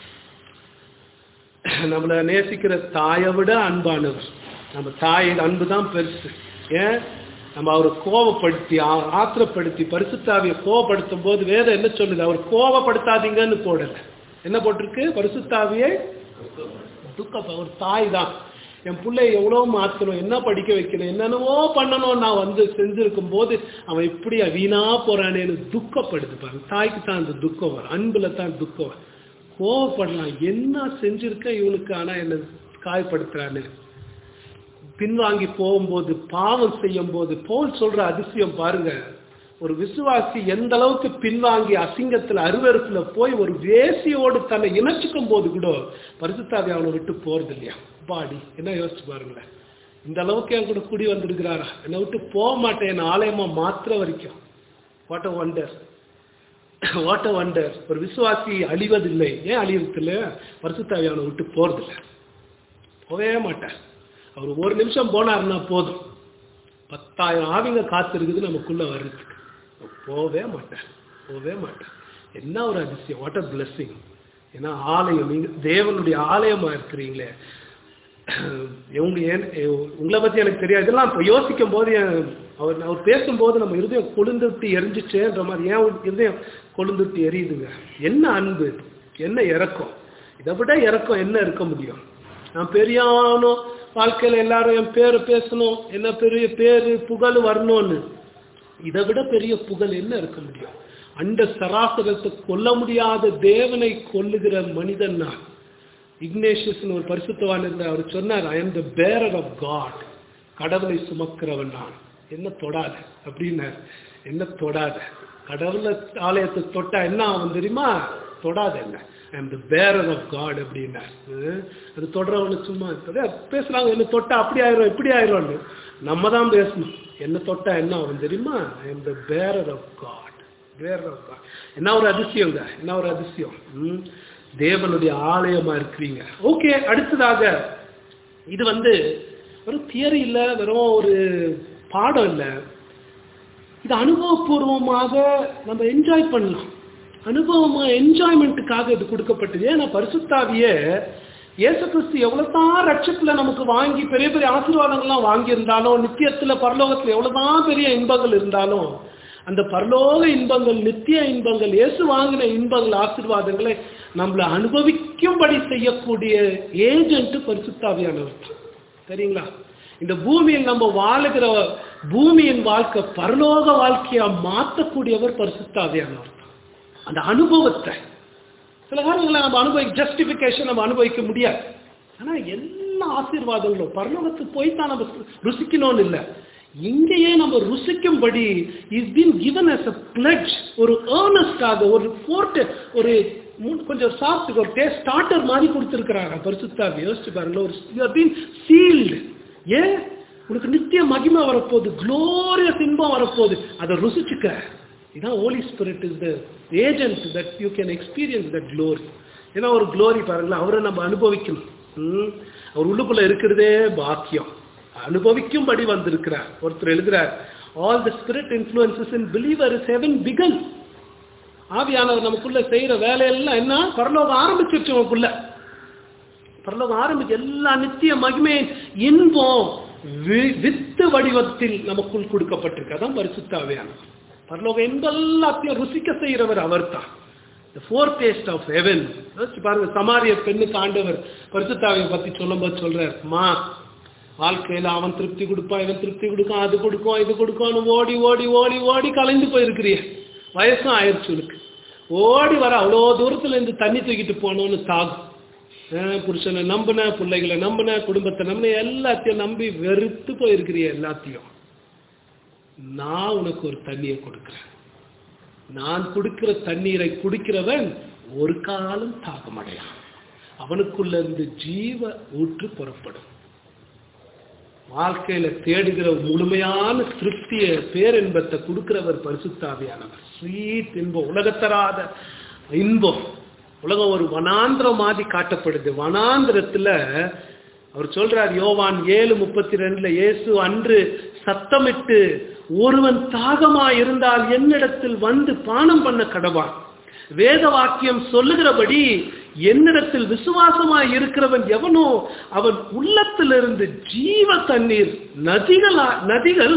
நம்மளை நேசிக்கிற தாயை விட அன்பானவர். நம்ம தாயின் அன்பு தான் பெருசு. ஏன் நம்ம அவரை கோபப்படுத்தி ஆத்திரப்படுத்தி பரிசுத்தாவியை கோபப்படுத்தும் போது வேதம் என்ன சொல்லுது? அவர் கோபப்படுத்தாதீங்கன்னு போடல. என்ன போட்டிருக்கு? பரிசுத்தாவியை துக்கம். ஒரு தாய் தான் என் பிள்ளை எவ்வளோ மாற்றணும், என்ன படிக்க வைக்கணும், என்னென்னவோ பண்ணணும் நான் வந்து செஞ்சிருக்கும் போது அவன் இப்படி வீணா போறானேன்னு துக்கப்படுது பாருங்க. தாய்க்கு தான் அந்த துக்கம் வரும், அன்புல தான் துக்கம் வரும். கோவப்படலாம், என்ன செஞ்சிருக்க இவனுக்கு, ஆனா என்ன காயப்படுத்துறான்னு. பின்வாங்கி போகும்போது பாவம் செய்யும் போது பவுல் சொல்ற அதிசயம் பாருங்க. ஒரு விசுவாசி எந்த அளவுக்கு பின்வாங்கி அசிங்கத்துல அருவருப்புல போய் ஒரு வேசியோடு தன்னை இணைச்சிக்கும் போது கூட பரிசுத்தாவி அவனை விட்டு போறது இல்லையா? பாடி என்ன யோசிச்சு பாருங்களேன். இந்த அளவுக்கு என் கூட கூடி வந்திருக்கிறாரா, என்னை விட்டு போக மாட்டேன், என் ஆலயமா மாத்திர வரைக்கும். What a wonder, what a wonder. ஒரு விசுவாசி அழிவதில்லை. ஏன் அழிவதில்லை? பரிசுத்த ஆவியானவரை விட்டு போறதில்லை, போவே மாட்டார். அவர் ஒரு நிமிஷம் போனாருன்னா போதும், பத்தாயிரம் ஆவிங்க காத்து இருக்குது நமக்குள்ள வர்றதுக்கு. போவே மாட்டார், போவே மாட்டார். என்ன ஒரு அதிசயம், வாட் அ பிளெஸிங். ஏன்னா ஆலயம், நீங்க தேவனுடைய ஆலயமா இருக்கிறீங்களே. இவங்க ஏன் உங்களை பத்தி எனக்கு தெரியாது, இதெல்லாம் இப்போ யோசிக்கும் போது அவர் அவர் பேசும்போது நம்ம இருதயம் கொழுந்துட்டு எரிஞ்சிச்சேன்ற மாதிரி. ஏன் இருதயம் கொழுந்துட்டு எரியுதுங்க? என்ன அன்பு, என்ன இறக்கம். இதை விட இறக்கம் என்ன இருக்க முடியும்? நான் பெரியானோ வாழ்க்கையில எல்லாரும் என் பேரு பேசணும், என்ன பெரிய பேரு புகழ் வரணும்னு, இதை விட பெரிய புகழ் என்ன இருக்க முடியும்? அண்ட சராசரத்தை கொல்ல முடியாத தேவனை கொல்லுகிற மனிதன் நான். இக்னேஷியஸ் ஒரு பரிசுத்தவான் இருந்தார், அவர் சொன்னார், I am the bearer of God. கடவுளை சுமக்கிறவன் நான். என்ன தொடாத அப்படின்னார். என்ன தொடாத, கடவுளை ஆலயத்தை தொட்டா என்ன ஆகும் தெரியுமா? தொடாத என்ன, I am the bearer of God அப்படின்னார். அது தொடரவனு சும்மா பேசுறாங்க, என்ன தொட்டா அப்படி ஆயிரும் இப்படி ஆயிரும். நம்ம தான் பேசணும், என்ன தொட்டா என்ன ஆகும் தெரியுமா? I am the bearer of God. என்ன ஒரு அதிசயங்க, என்ன ஒரு அதிசயம். தேவனுடைய ஆலயமா இருக்கிறீங்க. ஓகே, அடுத்ததாக இது வந்து ஒரு தியரி இல்ல, வெறும் ஒரு பாடம் இல்ல, இது அனுபவபூர்வமாக நம்ம என்ஜாய் பண்ணலாம். அனுபவமா என்ஜாய்மெண்ட்டுக்காக இது கொடுக்கப்பட்டது. ஏன்னா பரிசுத்தாவியே இயேசு கிறிஸ்து எவ்வளவுதான் ரட்சத்துல நமக்கு வாங்கி பெரிய பெரிய ஆசீர்வாதங்கள்லாம் வாங்கி இருந்தாலும், நித்தியத்துல பரலோகத்துல எவ்வளவுதான் பெரிய இன்பங்கள் இருந்தாலும், அந்த பரலோக இன்பங்கள், நித்திய இன்பங்கள், இயேசு வாங்கின இன்பங்கள், ஆசீர்வாதங்களை நம்மளை அனுபவிக்கும்படி செய்யக்கூடிய ஏஜென்ட் பரிசுத்தாவியானவர். சரிங்களா? இந்த பூமியில் நம்ம வாழுகிற பூமியின் வாழ்க்கை பரலோக வாழ்க்கையா மாற்றக்கூடியவர் பரிசுத்தாவியானவர். அந்த அனுபவத்தை சில காரணங்களை நம்ம அனுபவி ஜஸ்டிபிகேஷன் நம்ம அனுபவிக்க முடியாது. ஆனா எல்லா ஆசீர்வாதங்களும் பரலோகத்துக்கு போய் தான் நம்ம ருசிக்கணும்னு இல்லை, இங்கேயே நம்ம ருசிக்கும்படி is been given as a pledge. ஒரு ஏர்னஸ்டாக, ஒரு ஃபோர்ட், ஒரு கொஞ்சம் சாப்பிட்டு ஒரு டேஸ்ட் ஸ்டார்டர் மாதிரி கொடுத்துருக்கிறாங்க பரிசுத்தாவி. யோசிச்சு பாருங்க, ஒரு you have been sealed. ஏன்? உனக்கு நித்திய மகிமை வரப்போகுது, குளோரியஸ் இன்பம் வரப்போகுது, அதை ருசிச்சுக்க. இதான் Holy Spirit is the agent that you can experience that glory. ஏன்னா ஒரு க்ளோரி பாருங்களேன், அவரை நம்ம அனுபவிக்கணும். அவர் உள்ளுக்குள்ள இருக்கிறதே பாக்கியம், அனுபவிக்கும்படி வந்திருக்கிறார். ஒருத்தர் எழுதுறார், all the spirit influences in believer is heaven begun. ஆவியானவர் நமக்குள்ள செய்யற வேலையெல்லாம் என்ன? பரலோகம் ஆரம்பிச்சிருச்சு. நமக்குள்ள பரலோகம் ஆரம்பிச்சு எல்லா நித்திய மகிமை இன்பம் வித்து வடிவத்தில் நமக்குள் கொடுக்கப்பட்டிருக்கு. அதான் பரிசுத்த ஆவியானவர். பரலோகம் இன்பம் எல்லாத்தையும் ருசிக்க செய்கிறவர் அவர் தான். The foretaste of heaven. பாருங்க, சமாரிய பெண்ணுக்கு ஆண்டவர் பரிசுத்த ஆவியை பத்தி சொல்லும் போது சொல்றார், மா வாழ்க்கையில அவன் திருப்தி கொடுப்பான், இவன் திருப்தி கொடுக்கான், அது கொடுக்கும் இது கொடுக்கும், ஓடி ஓடி ஓடி ஓடி கலைந்து போயிருக்கிறிய, வயசும் ஆயிடுச்சு உனக்கு, ஓடி வர அவ்வளோ தூரத்துல இருந்து தண்ணி தூக்கிட்டு போனோன்னு தாகும். புருஷனை நம்பின, பிள்ளைகளை நம்பின, குடும்பத்தை நம்பின, எல்லாத்தையும் நம்பி வெறுத்து போயிருக்கிறிய எல்லாத்தையும். நான் உனக்கு ஒரு தண்ணியை கொடுக்கிறேன். நான் கொடுக்கிற தண்ணீரை குடிக்கிறவன் ஒரு காலம் தாகமடையான். அவனுக்குள்ள இருந்து ஜீவ ஊற்று புறப்படும். வாழ்க்கையில தேடுகிற முழுமையான திருப்திய பேரின்பத்தை கொடுக்கிறவர் பரிசுத்த ஆவியானவர். ஸ்வீட் இன்பம், உலகத்தராத இன்பம். உலகம் ஒரு வனாந்திரம் மாதிரி காட்டப்படுது. வனாந்திரத்துல அவர் சொல்றார், யோவான் ஏழு முப்பத்தி ரெண்டுல, இயேசு அன்று சத்தமிட்டு, ஒருவன் தாகமா இருந்தால் என்னிடத்தில் வந்து பானம் பண்ண கடவான். வேத வாக்கியம் சொல்லுகிறபடி என்னிடத்தில் விசுவாசமாய் இருக்கிறவன் எவனோ அவன் உள்ளத்திலிருந்து ஜீவ தண்ணீர் நதிகள் நதிகள்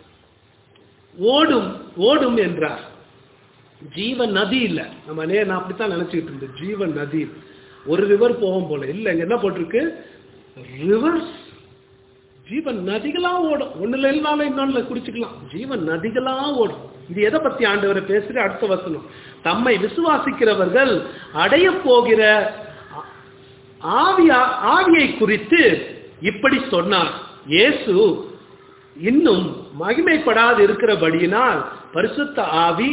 ஓடும் ஓடும் என்றார். ஜீவ நதி இல்ல, நம்ம நான் அப்படித்தான் நினைச்சுக்கிட்டு இருந்தோம். ஜீவ நதி ஒரு ரிவர் போகும் போல இல்ல, இங்க என்ன போட்டிருக்கு? ரிவர்ஸ். ஜீவன் நதிகளா ஓடும். ஒண்ணுல இல்லைனாலும் இன்னொன்னுல குடிச்சுக்கலாம். ஜீவன் நதிகளா ஓடும். இது எதை பத்தி ஆண்டவரை பேசுற? அடுத்த வசனம், தம்மை விசுவாசிக்கிறவர்கள் அடைய போகிற ஆவியா ஆவியை குறித்து இப்படி சொன்னார். இயேசு இன்னும் மகிமைப்படாது இருக்கிறபடியினால் பரிசுத்த ஆவி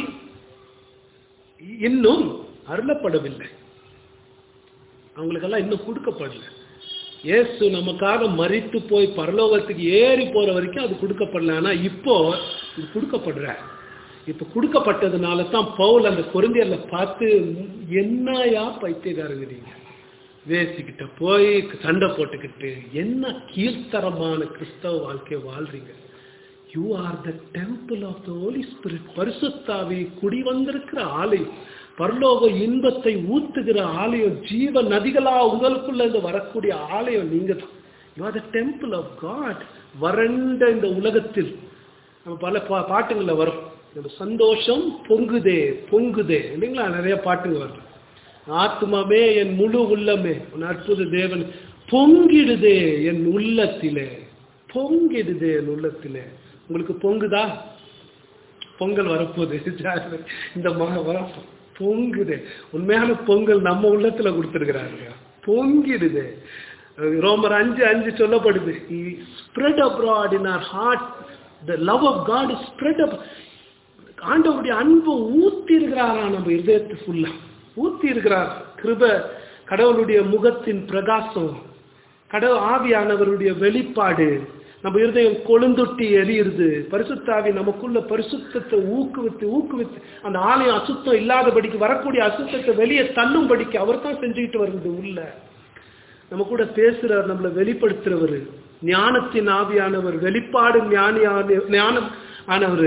இன்னும் அருளப்படவில்லை. அவங்களுக்கெல்லாம் இன்னும் கொடுக்கப்படல. இயேசு நமக்காக மரித்து போய் பரலோகத்துக்கு ஏறி போற வரைக்கும் அது கொடுக்கப்படல. ஆனா இப்போ இது கொடுக்கப்படுற இப்ப கொடுக்கப்பட்டதுனால தான் பவுல் அந்த கொரிந்தியர்ல பார்த்து, என்னையா பைத்தியக்காரங்கிறீங்க, வேசிக்கிட்ட போய் சண்டை போட்டுக்கிட்டு என்ன கீழ்த்தரமான கிறிஸ்தவ வாழ்க்கையை வாழ்றீங்க. You are the temple of the Holy Spirit. பரிசுத்தாவி குடி வந்திருக்கிற ஆலயம், பரலோக இன்பத்தை ஊத்துகிற ஆலயம், ஜீவ நதிகளா உங்களுக்குள்ள இருந்து வரக்கூடிய ஆலயம் நீங்க தான். You are the temple of God. வறண்ட இந்த உலகத்தில் நம்ம பல பா பாட்டுங்கள்ல வரும், சந்தோஷம் பொங்குதே பொங்குதே இல்லைங்களா, நிறைய பாட்டுங்க வரும். ஆத்மாவே என் முழு உள்ளமே உன் அற்புத தேவன் பொங்கிடுதே என் உள்ளத்திலே, பொங்கிடுதே என் உள்ளத்திலே. உங்களுக்கு பொங்குதா? பொங்கல் வரப்போகுது, இந்த மகன் வர பொங்குது. உண்மையான பொங்கல் நம்ம உள்ளத்துல கொடுத்துருக்கிறாங்க, பொங்கிடுது. ரோமர் அஞ்சு அஞ்சு சொல்லப்படுது, spread abroad in our heart the love of God is spread up. ஆண்டவருடைய அன்பு ஊத்தி இருக்கிறாரா நம்ம இதயத்து ஃபுல்லா, ஊத்தி இருக்கிறார். கிருப, கடவுளுடைய முகத்தின் பிரகாசம், கடவுள் ஆவியானவருடைய வெளிப்பாடு நம்ம இருதயம் கொழுந்தொட்டி எரியுது. பரிசுத்தாவி நமக்குள்ள பரிசுத்தத்தை ஊக்குவித்து ஊக்குவித்து அந்த ஆலயம் அசுத்தம் இல்லாதபடிக்கு, வரக்கூடிய அசுத்தத்தை வெளியே தள்ளும்படிக்கு அவர் தான் செஞ்சுக்கிட்டு வருது. உள்ள நம்ம கூட பேசுறவர், நம்மளை வெளிப்படுத்துறவர், ஞானத்தின் ஆவியானவர், வெளிப்பாடு ஞானியான ஞானம் ஆனவர்,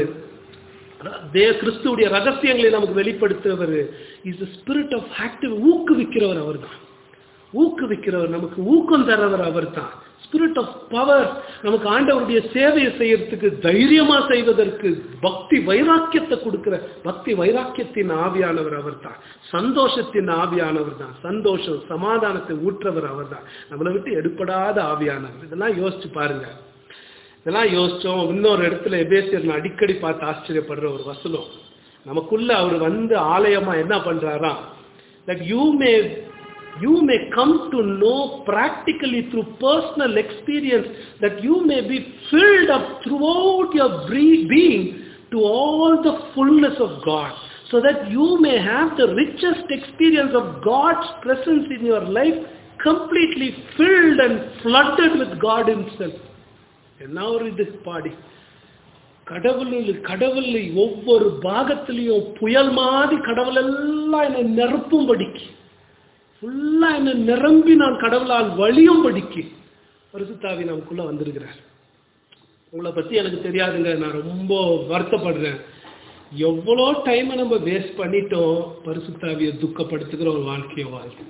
தே கிறிஸ்துவுடைய ரகசியங்களை நமக்கு வெளிப்படுத்துறவர். Is the spirit of active. ஊக்குவிக்கிறவர் அவர் தான், ஊக்குவிக்கிறவர், நமக்கு ஊக்கம் தரவர் அவர் தான். ஸ்பிரிட் ஆஃப் பவர், நமக்கு ஆண்டவருடைய சேவையை செய்யறதுக்கு, தைரியமா செய்வதற்கு பக்தி வைராக்கியத்தை கொடுக்கிற பக்தி வைராக்கியத்தின் ஆவியானவர் அவர் தான். சந்தோஷத்தின் ஆவியானவர் தான், சந்தோஷம் சமாதானத்தை ஊற்றவர் அவர் தான், நம்மளை விட்டு எடுப்படாத ஆவியானவர். இதெல்லாம் யோசிச்சு பாருங்க. இதெல்லாம் யோசிச்சோம். இன்னொரு இடத்துல எபேசியர் நான் அடிக்கடி பார்த்து ஆச்சரியப்படுற ஒரு வசனம், நமக்குள்ள அவர் வந்து ஆலயமா என்ன பண்றாரா, that you may you may come to know practically through personal experience, that you may be filled up throughout your being to all the fullness of God, so that you may have the richest experience of God's presence in your life, completely filled and flooded with God himself. என்ன ஒரு இது பாடி, கடவுள் கடவுள் ஒவ்வொரு பாகத்திலையும் புயல் மாதிரி கடவுள் எல்லாம் என்னை நிரப்பும்படிக்கு, ஃபுல்லா என்ன நிரம்பி நான் கடவுளால் வழியும்படிக்கு பரிசுத்தாவி நமக்குள்ள வந்திருக்கிறார். உங்களை பத்தி எனக்கு தெரியாதுங்க, நான் ரொம்ப வருத்தப்படுறேன். எவ்வளோ டைமை நம்ம வேஸ்ட் பண்ணிட்டோம் பரிசுத்தாவியை துக்கப்படுத்துகிற ஒரு வாழ்க்கையை வாழ்க்கை.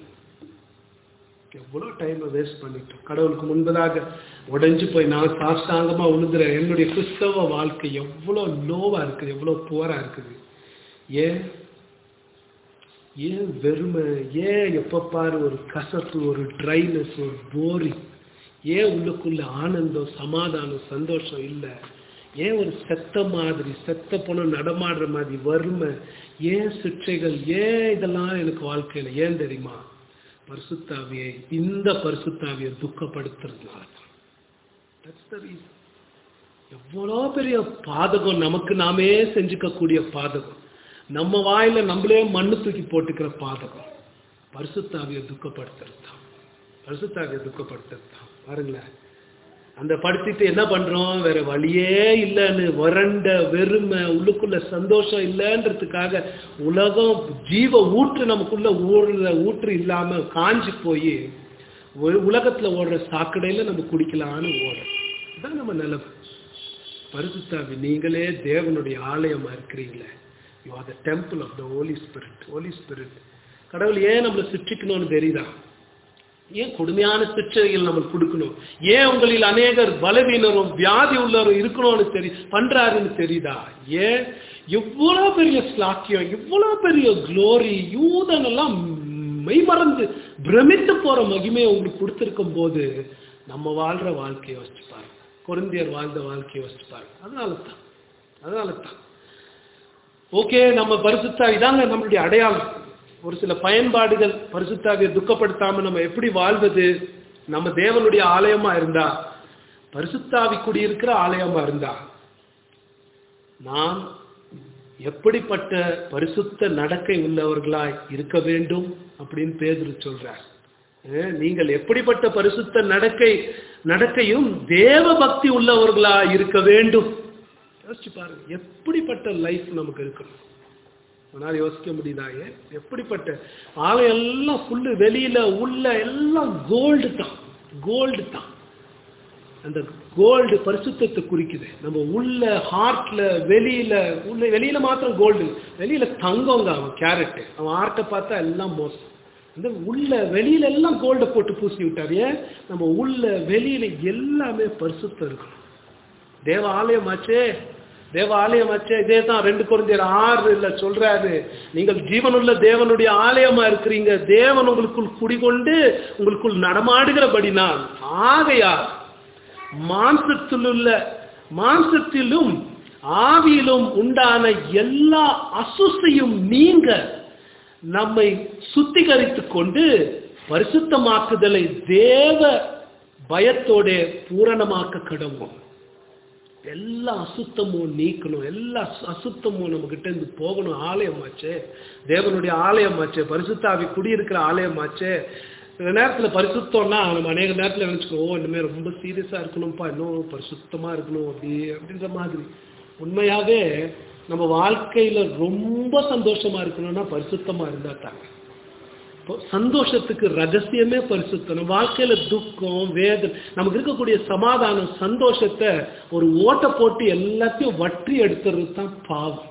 எவ்வளோ டைமை வேஸ்ட் பண்ணிட்டோம். கடவுளுக்கு முன்பதாக உடைஞ்சு போய் நான் சாஷ்டாங்கமா உழுதுறேன். என்னுடைய கிறிஸ்தவ வாழ்க்கை எவ்வளோ லோவா இருக்குது, எவ்வளோ புவரா இருக்குது. ஏன் ஏன் வெறுமை, ஏன் எப்ப பாரு ஒரு கசப்பு, ஒரு ட்ரைனஸ், ஒரு போரிங், ஏன் உள்ளுக்குள்ள ஆனந்தம் சமாதானம் சந்தோஷம் இல்லை, ஏன் ஒரு செத்த மாதிரி செத்த போன நடமாடுற மாதிரி வறுமை, ஏன் சிற்றைகள், ஏன் இதெல்லாம் எனக்கு வாழ்க்கையில ஏன் தெரியுமா? பரிசுத்தாவியை, இந்த பரிசுத்தாவியை துக்கப்படுத்துறதுனால தான். எவ்வளோ பெரிய பாதகம் நமக்கு நாமே செஞ்சுக்கக்கூடிய பாதகம், நம்ம வாயில நம்மளே மண்ணு தூக்கி போட்டுக்கிற பாதகம், பரிசுத்தாவியை துக்கப்படுத்துறது தான். பரிசுத்தாவியை துக்கப்படுத்துறது தான். பாருங்களேன், அந்த படுத்திட்டு என்ன பண்றோம், வேற வழியே இல்லைன்னு வறண்ட வெறுமை, உள்ளுக்குள்ள சந்தோஷம் இல்லைன்றதுக்காக உலகம் ஜீவ ஊற்று நமக்குள்ள ஓடுற ஊற்று இல்லாம காஞ்சி போய் உலகத்துல ஓடுற சாக்கடையில நம்ம குடிக்கலான்னு ஓடுறோம். இதுதான் நம்ம நிலைமை. பரிசுத்தாவி, நீங்களே தேவனுடைய ஆலயமா இருக்கிறீங்களே. You are the temple of the Holy Spirit. Holy Spirit கடவுள் ஏன் நம்மளை சிற்றிக்கணும்னு தெரியுதா? ஏன் கொடுமையான சிற்றைகள் நம்மளுக்கு கொடுக்கணும்? ஏன் உங்களில் அநேகர் பலவீனரும் வியாதி உள்ளவரும் இருக்கணும்னு தெரி பண்றாருன்னு தெரியுதா? ஏன் எவ்வளவு பெரிய ஸ்லாக்கியம், எவ்வளவு பெரிய குளோரி, யூதன் எல்லாம் மெய்மறந்து பிரமித்து போற மகிமையை உங்களுக்கு கொடுத்திருக்கும் போது நம்ம வாழ்ற வாழ்க்கையை யோசிச்சு பாருங்க, கொரிந்தியர் வாழ்ந்த வாழ்க்கையை யோசிச்சு பாருங்க. அதனால தான் அதனால தான் ஓகே, நம்ம பரிசுத்தாவி தாங்க நம்மளுடைய அடையாளம். ஒரு சில பயன்பாடுகள், பரிசுத்தாவியை துக்கப்படுத்தாம நம்ம எப்படி வாழ்வது? நம்ம தேவனுடைய ஆலயமா இருந்தா, பரிசுத்தாவி குடியிருக்கிற ஆலயமா இருந்தா, நாம் எப்படிப்பட்ட பரிசுத்த நடக்கை உள்ளவர்களாய் இருக்க வேண்டும் அப்படின்னு பேதுரு சொல்றார். நீங்கள் எப்படிப்பட்ட பரிசுத்த நடக்கை நடக்கையும் தேவ பக்தி உள்ளவர்களா இருக்க வேண்டும். யோசிச்சு பாருங்க, எப்படிப்பட்ட லைஃப் நமக்கு இருக்கணும். அதனால யோசிக்க முடியுதாங்க, எப்படிப்பட்ட ஆலயம் எல்லாம் ஃபுல்லு, வெளியில உள்ள எல்லாம் கோல்டு தான், கோல்டு தான். அந்த கோல்டு பரிசுத்தத்தை குறிக்குது. நம்ம உள்ள ஹார்ட்ல, வெளியில உள்ள வெளியில மாத்திரம் கோல்டு, வெளியில தங்கங்க. அவன் கேரட், அவன் ஆர்ட்டை பார்த்தா எல்லாம் மோசம். அந்த உள்ள வெளியில எல்லாம் கோல்டை போட்டு பூசி விட்டாரு. ஏன்? நம்ம உள்ள வெளியில எல்லாமே பரிசுத்தம் இருக்கணும். தேவ ஆலயமாச்சே, தேவ ஆலயமாச்சே. இதே தான் ரெண்டு கொரிந்தியர் ஆறு இல்ல சொல்றாரு, நீங்கள் ஜீவனுள்ள தேவனுடைய ஆலயமா இருக்கிறீங்க, தேவன் உங்களுக்குள் குடிகொண்டு உங்களுக்குள் நடமாடுகிறபடினால் ஆகையா மாம்சத்திலுள்ள மாம்சத்திலும் ஆவியிலும் உண்டான எல்லா அசுசையும் நீங்க நம்மை சுத்திகரித்துக் கொண்டு பரிசுத்தமாக்குதலை தேவ பயத்தோட பூரணமாக்க கடவோம். எல்லா அசுத்தமும் நீக்கணும், எல்லா அசுத்தமும் நம்ம கிட்ட இருந்து போகணும். ஆலயமாச்சே, தேவனுடைய ஆலயமாச்சே, பரிசுத்தாவி குடியிருக்கிற ஆலயமாச்சே. சில நேரத்தில் பரிசுத்தம்னா நம்ம அநேக நேரத்தில் நினச்சிக்கோ, இனிமேல் ரொம்ப சீரியஸாக இருக்கணும்ப்பா, இன்னும் பரிசுத்தமாக இருக்கணும் அப்படி அப்படின்ற மாதிரி. உண்மையாகவே நம்ம வாழ்க்கையில் ரொம்ப சந்தோஷமாக இருக்கணும்னா பரிசுத்தமாக இருந்தால் தாங்க. இப்போ சந்தோஷத்துக்கு ரகசியமே பரிசுத்தம். நம்ம வாழ்க்கையில் துக்கம், வேதனை, நமக்கு இருக்கக்கூடிய சமாதானம், சந்தோஷத்தை ஒரு ஓட்டை போட்டு எல்லாத்தையும் வற்றி எடுத்துறது தான் பாவம்.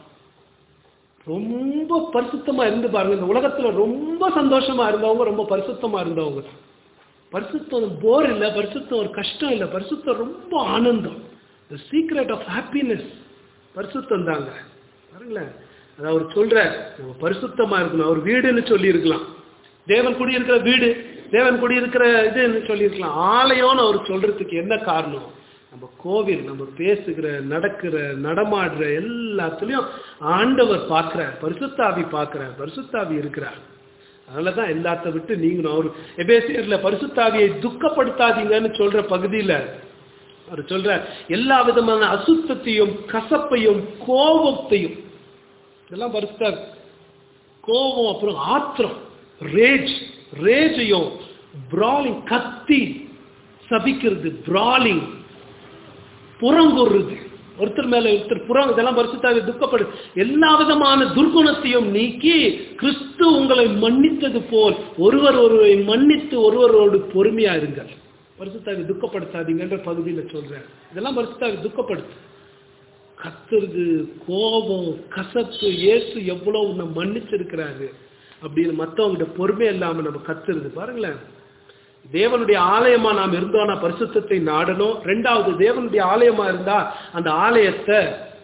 ரொம்ப பரிசுத்தமா இருந்து பாருங்க. இந்த உலகத்துல ரொம்ப சந்தோஷமா இருந்தவங்க ரொம்ப பரிசுத்தமா இருந்தவங்க தான். பரிசுத்தம் போர் இல்லை, பரிசுத்தம் ஒரு கஷ்டம் இல்லை, பரிசுத்தம் ரொம்ப ஆனந்தம். தி சீக்ரெட் ஆஃப் ஹாப்பினஸ் பரிசுத்தம் தாங்க. பாருங்களேன், அது அவர் சொல்ற, நம்ம பரிசுத்தமா இருக்கணும். அவர் வீடுன்னு சொல்லி இருக்கலாம், தேவன் குடியிருக்கிற வீடு, தேவன் குடியிருக்கிற இதுன்னு சொல்லி இருக்கலாம். ஆலயம்னு அவர் சொல்றதுக்கு என்ன காரணம்? நம்ம கோவில், நம்ம பேசுகிற, நடக்கிற, நடமாடுற எல்லாத்துலயும் ஆண்டவர் பார்க்கிறார், பரிசுத்தாவி பார்க்கிறார், பரிசுத்தாவி இருக்கிறார். அதனாலதான் எல்லாத்த விட்டு நீங்களும் அவர் எபேசியர்ல பரிசுத்தாவியை துக்கப்படுத்தாதீங்கன்னு சொல்ற பகுதியில அவர் சொல்ற, எல்லா விதமான அசுத்தத்தையும், கசப்பையும், கோபத்தையும், இதெல்லாம் பரிசுத்தாவி, கோபம், அப்புறம் ஆத்திரம், ரேஜ், ரேஜையும், பிராலிங், கத்தி சபிக்கிறது, பிராலிங், புறங்கொருது, ஒருத்தர் மேல ஒருத்தர் புறம், இதெல்லாம் பரிசுத்தாவி துக்கப்படு. எல்லா விதமான துர்குணத்தையும் நீக்கி கிறிஸ்து உங்களை மன்னித்தது போல் ஒருவர் ஒருவரை மன்னித்து ஒருவரோடு பொறுமையா இருங்கள். பரிசுத்தாவி துக்கப்படுத்தாதீங்கன்ற பகுதியில சொல்றேன். இதெல்லாம் பரிசுத்தாவி துக்கப்படுத்து. கத்துறது, கோபம், கசப்பு, இயேசு எவ்வளவு உன்னை மன்னிச்சிருக்கிறாரு அப்படின்னு மற்றவங்கிட்ட பொறுமை இல்லாம நம்ம கத்துறது. பாருங்களேன், தேவனுடைய ஆலயமா நாம் இருந்தோம்னா பரிசுத்தத்தை நாடணும். ரெண்டாவது, தேவனுடைய ஆலயமா இருந்தா அந்த ஆலயத்தை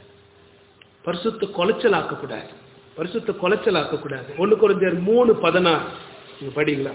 பரிசுத்த கொலைச்சல் ஆக்கக்கூடாது, பரிசுத்த கொலைச்சல் ஆக்கக்கூடாது. ஒண்ணு கொரிந்தியர் மூணு பதினாறு நீங்க படிங்களா?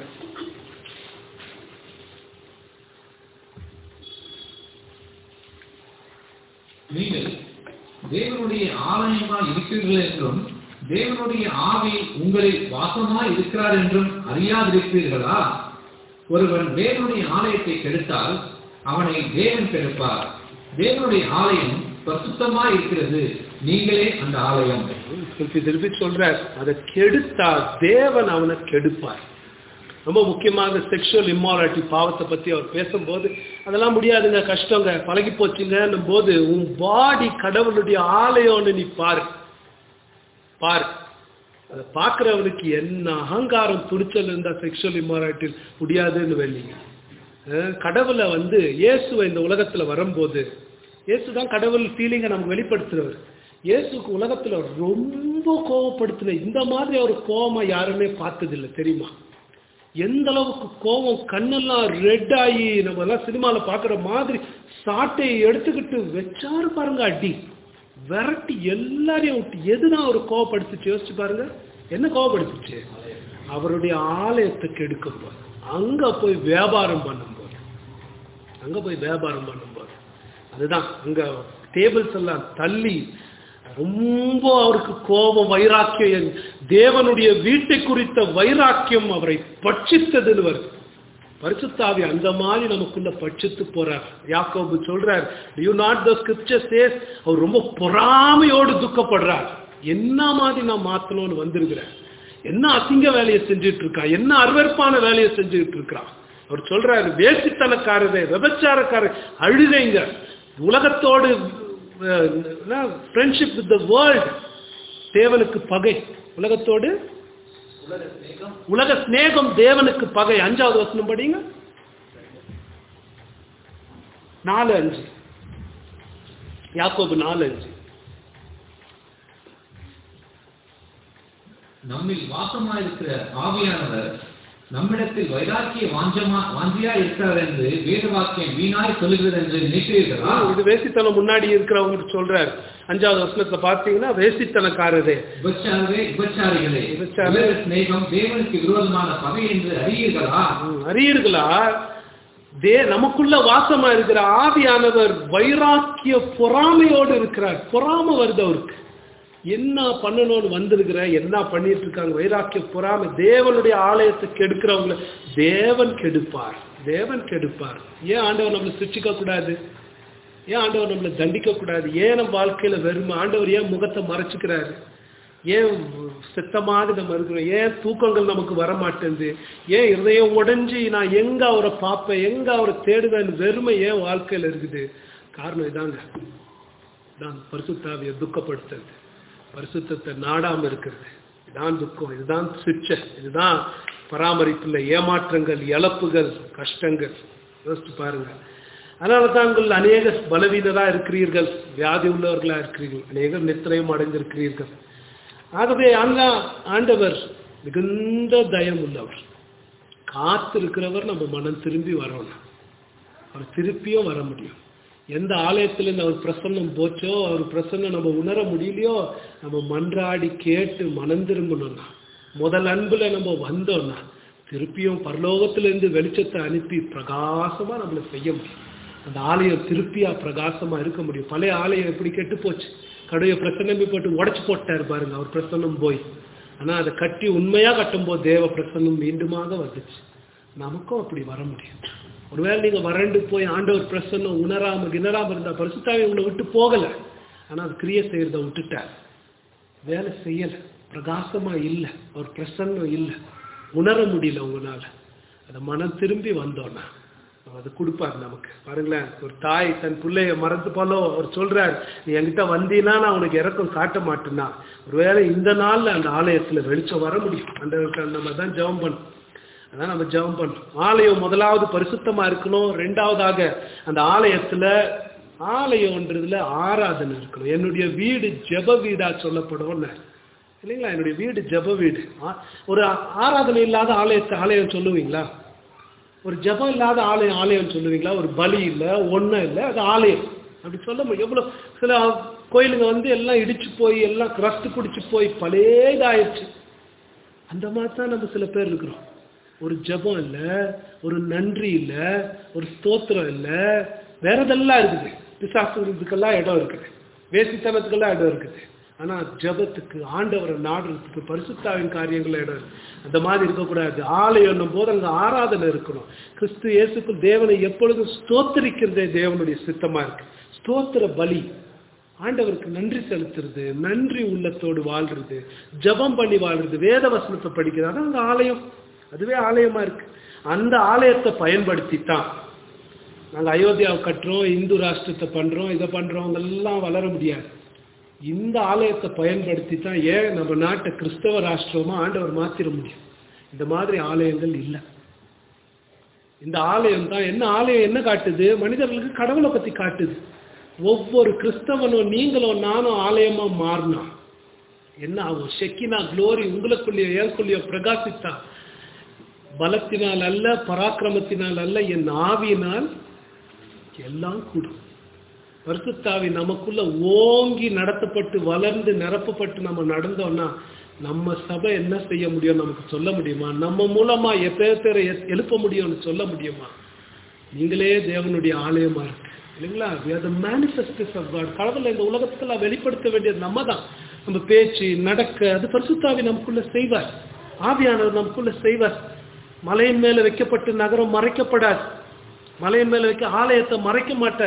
நீங்கள் தேவனுடைய ஆலயமா இருக்கிறீர்கள் என்றும் தேவனுடைய ஆவி உங்களில் வாசமாய் இருக்கிறார் என்றும் அறியாதிருக்கிறீர்களா? ஒருவன் தேவனுடைய ஆலயத்தை கெடுத்தால் அவனை தேவன் கெடுப்பார். தேவனுடைய ஆலயம் பரிசுத்தமாய் இருக்கிறது, நீங்களே அந்த ஆலயம். திருப்பி திருப்பி சொல்றார், அதை கெடுத்தா தேவன் அவனை கெடுப்பார். ரொம்ப முக்கியமாக செக்ஷுவல் இம்மாராலிட்டி பாவத்தை பத்தி அவர் பேசும்போது, அதெல்லாம் முடியாதுங்க, கஷ்டங்க, பழகி போச்சுங்க போது, உன் பாடி கடவுளுடைய ஆலயம்னு நீ பாரு பாரு. அதை பார்க்கிறவனுக்கு என்ன அகங்காரம், துணிச்சல் இருந்தா செக்ஷுவல் இம்மாராலிட்டி முடியாதுன்னு வெளிங்க. கடவுளை வந்து இயேசுவை இந்த உலகத்துல வரும்போது, இயேசுதான் கடவுள் ஃபீலிங்கை நமக்கு வெளிப்படுத்துறவர். இயேசுக்கு உலகத்துல ரொம்ப கோபப்படுத்தின இந்த மாதிரி ஒரு கோபமா யாருமே பார்த்ததில்லை தெரியுமா? எந்த அளவுக்கு கோபம், கண்ணெல்லாம் ரெட் ஆகி நம்ம எல்லாம் சினிமால பாக்குற மாதிரி சாட்டையை எடுத்துக்கிட்டு வச்சாரு பாருங்க, அடி விரட்டி எல்லாரையும் விட்டு. எதுதான் அவர் கோபப்படுத்துச்சு யோசிச்சு பாருங்க. என்ன கோபப்படுத்துச்சு? அவருடைய ஆலயத்துக்கு எடுக்கும் போது, அங்க போய் வியாபாரம் பண்ணும்போது, அங்க போய் வியாபாரம் பண்ணும்போது அதுதான் அங்க டேபிள்ஸ் எல்லாம் தள்ளி ரொம்ப அவருக்கு கோபம், வைராக்கியம், தேவனுடைய வீட்டை குறித்த வைராக்கியம் அவரை பட்சித்ததுன்னு வருது. பரிசுத்தாவி அந்த மாதிரி நமக்குள்ள பட்சித்து போறார். யாக்கோபு சொல்றார், you not the scripture says, அவர் ரொம்ப பொறாமையோடு துக்கப்படுறார். என்ன மாதிரி நான் மாத்தணும்னு வந்திருக்கிறேன், என்ன அசிங்க வேலையை செஞ்சுட்டு இருக்கான், என்ன அருவருப்பான வேலையை செஞ்சுட்டு இருக்கிறான். அவர் சொல்றாரு, வேசித்தனக்காரரே, விபச்சாரக்காரர், அழுகைங்க, உலகத்தோடு ஃப்ரெண்ட்ஷிப் வித் தி வேர்ல்ட், தேவனுக்கு பகை, உலகத்தோடு உலக சிநேகம் தேவனுக்கு பகை. அஞ்சாவது வசனம் படிங்க, நாலு அஞ்சு, யாக்கோபு நாலு அஞ்சு. நம்மில் வாசமாயிருக்கிற ஆவியானவர் நம்மிடத்தில் வைராக்கிய வாஞ்சமா வாஞ்சியா இருக்கிறார் என்று வேத வாக்கியம் வீணாய் சொல்லுகிறது என்று நினைக்கிறீர்களா? இது வேசித்தனம் முன்னாடி இருக்கிறவங்க சொல்றாரு. அஞ்சாவது வசனத்துல பார்த்தீங்கன்னா, வேசித்தனக்காரரே, விபச்சாரரே, விபச்சாரிகளே, விபச்சார சிநேகம் தேவனுக்கு விரோதமான பகை என்று அறியீர்களா? அறியீர்களா? தே நமக்குள்ள வாசமா இருக்கிற ஆவியானவர் வைராக்கிய பொறாமையோடு இருக்கிறார். பொறாமை வருது அவருக்கு, என்ன பண்ணணும்னு வந்திருக்கிற, என்ன பண்ணிட்டு இருக்காங்க, வைராக்கிய பொறாமை. தேவனுடைய ஆலயத்தை கெடுக்கிறவங்களை தேவன் கெடுப்பார், தேவன் கெடுப்பார். ஏன் ஆண்டவர் நம்மளை சிரிச்சிக்க கூடாது? ஏன் ஆண்டவர் நம்மளை தண்டிக்க கூடாது? ஏன் நம்ம வாழ்க்கையில வெறுமை? ஆண்டவர் ஏன் முகத்தை மறைச்சுக்கிறாரு? ஏன் செத்த மாதிரி நம்ம இருக்கிறோம்? ஏன் தூக்கங்கள் நமக்கு வர மாட்டேங்குது? ஏன் இருதயம் உடைஞ்சி நான் எங்க அவரை பார்ப்பேன், எங்க அவரை தேடுவேன் வெறுமை ஏன் வாழ்க்கையில இருக்குது? காரணம் இதாங்க, தான் பரிசுத்தாவியை துக்கப்படுத்துறது, பரிசுத்தத்தை நாடாம இருக்கிறது. இதுதான் துக்கம், இதுதான் சிக்ஷை, இதுதான் பராமரிப்புல ஏமாற்றங்கள், இழப்புகள், கஷ்டங்கள். யோசிச்சு பாருங்க. அதனால தான் உங்கள் அநேக பலவீனரா இருக்கிறீர்கள், வியாதி உள்ளவர்களா இருக்கிறீர்கள், அநேகர் நித்திரையும் அடைந்திருக்கிறீர்கள். ஆகவே அந்த ஆண்டவர் மிகுந்த தயம் உள்ளவர், காத்திருக்கிறவர். நம்ம மனம் திரும்பி வரணும், அவர் திருப்பியும் வர முடியும். எந்த ஆலயத்திலிருந்து அவர் பிரசன்னம் போச்சோ, அவர் பிரசன்னம் நம்ம உணர முடியலையோ, நம்ம மன்றாடி கேட்டு மனம் திரும்பணும்னா, முதல் அன்புல நம்ம வந்தோம்னா, திருப்பியும் பரலோகத்திலிருந்து வெளிச்சத்தை அனுப்பி பிரகாசமா நம்மளை செய்ய முடியும். அந்த ஆலயம் திருப்பியா பிரகாசமா இருக்க முடியும். பழைய ஆலயம் எப்படி கெட்டு போச்சு, கடையை பிரசன்னம் போட்டு உடைச்சு போட்டாரு பாருங்க, அவர் பிரசன்னம் போய். ஆனா அதை கட்டி உண்மையா கட்டும் போது தேவ பிரசன்னம் மீண்டுமாக வந்துச்சு. நமக்கும் அப்படி வர முடியும். ஒருவேளை நீங்க வறண்டு போய் ஆண்டவர் பிரசன்னம் உணராம கிணறாம இருந்தா, பரிசுத்தாவி உங்களை விட்டு போகல, ஆனா அது கிரியை செய்யறத விட்டுட்டார், வேலை செய்யல, பிரகாசமா இல்லை, அவர் பிரசன்னம் இல்லை, உணர முடியல உங்களால. அதை மனம் திரும்பி வந்தோன்னா அது கொடுப்பார் நமக்கு. பாருங்களேன், ஒரு தாய் தன் பிள்ளைய மறந்து போல அவர் சொல்றாரு, நீ என்கிட்ட வந்தீன்னா நான் உனக்கு இறக்கம் காட்ட மாட்டேன்னா. ஒருவேளை இந்த நாள்ல அந்த ஆலயத்துல வெளிச்சம் வர முடியும். அந்த நம்ம தான் ஜெபம் பண்ணணும், அதான் நம்ம ஜெபம் பண்ணணும். ஆலயம் முதலாவது பரிசுத்தமா இருக்கணும். ரெண்டாவதாக அந்த ஆலயத்துல ஆலயம்ன்றதுல ஆராதனை இருக்கணும். என்னுடைய வீடு ஜெப வீடா சொல்லப்படும் இல்லைங்களா? என்னுடைய வீடு ஜெப வீடு. ஒரு ஆராதனை இல்லாத ஆலயத்தை ஆலயம் சொல்லுவீங்களா? ஒரு ஜெபம் இல்லாத ஆலயம் ஆலயம் சொல்லுவீங்களா? ஒரு பலி இல்லை, ஒன்றும் இல்லை, அது ஆலயம் அப்படி சொல்ல முடியும். எவ்வளோ சில கோயிலுங்க வந்து எல்லாம் இடிச்சு போய் எல்லாம் கிரஸ்ட் குடிச்சு போய் பழையதாயிடுச்சு. அந்த மாதிரி தான் நம்ம சில பேர் இருக்கிறோம். ஒரு ஜெபம் இல்லை, ஒரு நன்றி இல்லை, ஒரு ஸ்தோத்திரம் இல்லை, வேற இதெல்லாம் இருக்குது. பிசாசுகளுக்கெல்லாம் இடம் இருக்குது, வேசித்தனத்துக்கெல்லாம் இடம் இருக்குது. ஆனா ஜெபத்துக்கு, ஆண்டவரை நாடுறதுக்கு, பரிசுத்தாவின் காரியங்கள் இடம் இருக்கு. அந்த மாதிரி இருக்கக்கூடாது. ஆலயம் போது அங்க ஆராதனை இருக்கணும். கிறிஸ்து இயேசுக்குள் தேவனை எப்பொழுதும் ஸ்தோத்திரிக்கிறதே தேவனுடைய சித்தமா இருக்கு. ஸ்தோத்திர பலி, ஆண்டவருக்கு நன்றி செலுத்துறது, நன்றி உள்ளத்தோடு வாழ்றது, ஜெபம் பண்ணி வாழ்றது, வேத வசனத்தை படிக்கிறது, அதான் அங்க ஆலயம். அதுவே ஆலயமா இருக்கு. அந்த ஆலயத்தை பயன்படுத்தித்தான் நாங்க அயோத்தியாவை கட்டுறோம், இந்து ராஷ்டிரத்தை பண்றோம், இதை பண்றோம், எல்லாம் வளர முடியாது. இந்த ஆலயத்தை பயன்படுத்தி தான் ஏன் நம்ம நாட்டை கிறிஸ்தவ ராஷ்டிரமா ஆண்டவர் மாத்திர முடியும். இந்த மாதிரி ஆலயங்கள் இல்லை. இந்த ஆலயம் தான் என்ன ஆலயம் என்ன காட்டுது? மனிதர்களுக்கு கடவுளை பத்தி காட்டுது. ஒவ்வொரு கிறிஸ்தவனும் நீங்களும் நானும் ஆலயமா மாறினா என்ன ஆகும்? ஷெக்கினா குளோரி உங்களுக்குள்ளேயோ ஏற்குள்ளேயோ பிரகாசித்தா, பலத்தினால் அல்ல, பராக்கிரமத்தினால் அல்ல, என் ஆவியினால் எல்லாம் கூடும். பரிசுத்தாவி நமக்குள்ள ஓங்கி நடத்தப்பட்டு வளர்ந்து நிரப்பப்பட்டு நம்ம நடந்தோம்னா நம்ம சபை என்ன செய்ய முடியும்? நமக்கு சொல்ல முடியுமா? நம்ம மூலமா எப்போ பேரை எழுப்ப முடியும்னு சொல்ல முடியுமா? நீங்களே தேவனுடைய ஆலயமா இருக்கு இல்லைங்களா? we are the manifestors of God. கடவுளை இந்த உலகத்துல வெளிப்படுத்த வேண்டியது நம்ம தான். நம்ம பேச்சு நடக்க அது பரிசுத்தாவி நமக்குள்ள செய்வார், ஆவியானவர் நமக்குள்ள செய்வார். மலையின் மேல வைக்கப்பட்டு நகரம் மறைக்கப்படாது. மலையின் மேல வைக்க ஆலயத்தை மறைக்க மாட்டார்.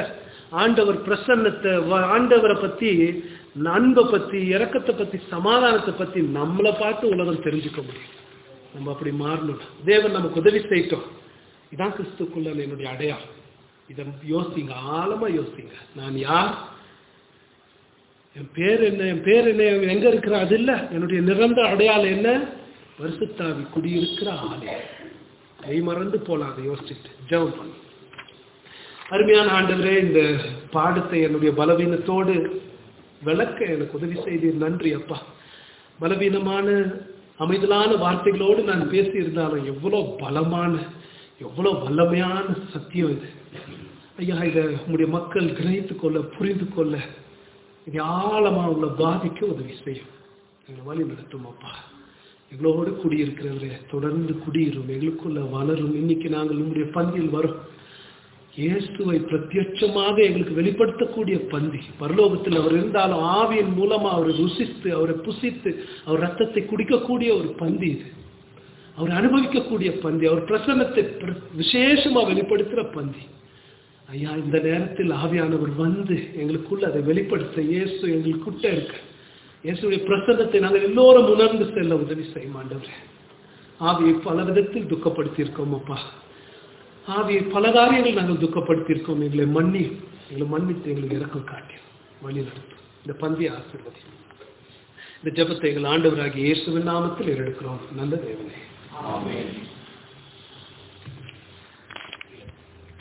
ஆண்டவர் பிரசன்னத்தை, ஆண்டவரை பத்தி, அன்பை பத்தி, இரக்கத்தை பத்தி, சமாதானத்தை பத்தி நம்மளை பார்த்து உலகம் தெரிஞ்சுக்க முடியும். நம்ம அப்படி மாறணும். தேவன் நமக்கு உதவி செய்யட்டும். இதான் கிறிஸ்துக்குள்ள என்னுடைய அடையாளம். இதை யோசிங்க, ஆழமா யோசிங்க. நான் யார், என் பேர் என்ன, என் பேர் என்ன, எங்க இருக்கிற அது இல்ல, என்னுடைய நிரந்தர அடையாளம் என்ன, பரிசுத்தாவி குடியிருக்கிற ஆலயம். கை மறந்து போலாம் அதை யோசிச்சுட்டு ஜெபம் பண்ணு. அருமையான ஆண்டவரே, இந்த பாடத்தை என்னுடைய பலவீனத்தோடு விளக்க எனக்கு உதவி செய்தீர். நன்றி அப்பா. பலவீனமான அமைதலான வார்த்தைகளோடு நான் பேசியிருந்தாலும் எவ்வளோ பலமான, எவ்வளோ வல்லமையான சத்தியம் இது ஐயா. இதை உங்களுடைய மக்கள் கிரகித்து கொள்ள, புரிந்து கொள்ள, இது ஆழமா உங்களை பாதிக்க உதவி செய்யும். எங்களை வழி நடத்தும் அப்பா. எங்களோடு குடியிருக்கிறவரே, தொடர்ந்து குடியிரும், எங்களுக்குள்ள வளரும். இன்னைக்கு நாங்கள் உங்களுடைய பந்தியில் வரும். இயேசுவை பிரத்யட்சமாக எங்களுக்கு வெளிப்படுத்தக்கூடிய பந்தி. பரலோகத்தில் அவர் இருந்தாலும் ஆவியின் மூலமா அவரை ருசித்து, அவரை புசித்து, அவர் ரத்தத்தை குடிக்கக்கூடிய ஒரு பந்தி இது. அவர் அனுபவிக்கக்கூடிய பந்தி, அவர் பிரசன்னத்தை விசேஷமா வெளிப்படுத்துகிற பந்தி. ஐயா, இந்த நேரத்தில் ஆவியானவர் வந்து எங்களுக்குள்ள அதை வெளிப்படுத்த, இயேசு எங்களுக்குட்ட இருக்க, இயேசுடைய பிரசன்னத்தை நாங்கள் எல்லோரும் உணர்ந்து செல்ல உதவி செய்ய மாட்டோம். ஆவியை பல விதத்தில் துக்கப்படுத்தியிருக்கோம் அப்பா. ஆவியை பல காரியங்கள் நாங்கள் துக்கப்படுத்தியிருக்கோம். எங்களை மன்னி, எங்களை மன்னித்து எங்களுக்கு இறக்கம் காட்டி வழி நடத்தும். இந்த பந்தியை ஆசீர்வதி. இந்த ஜெபத்தை எங்கள் ஆண்டவராகிய இயேசுவின் நாமத்தில் எடுக்கிறோம். நல்ல தேவனே, ஆமென்.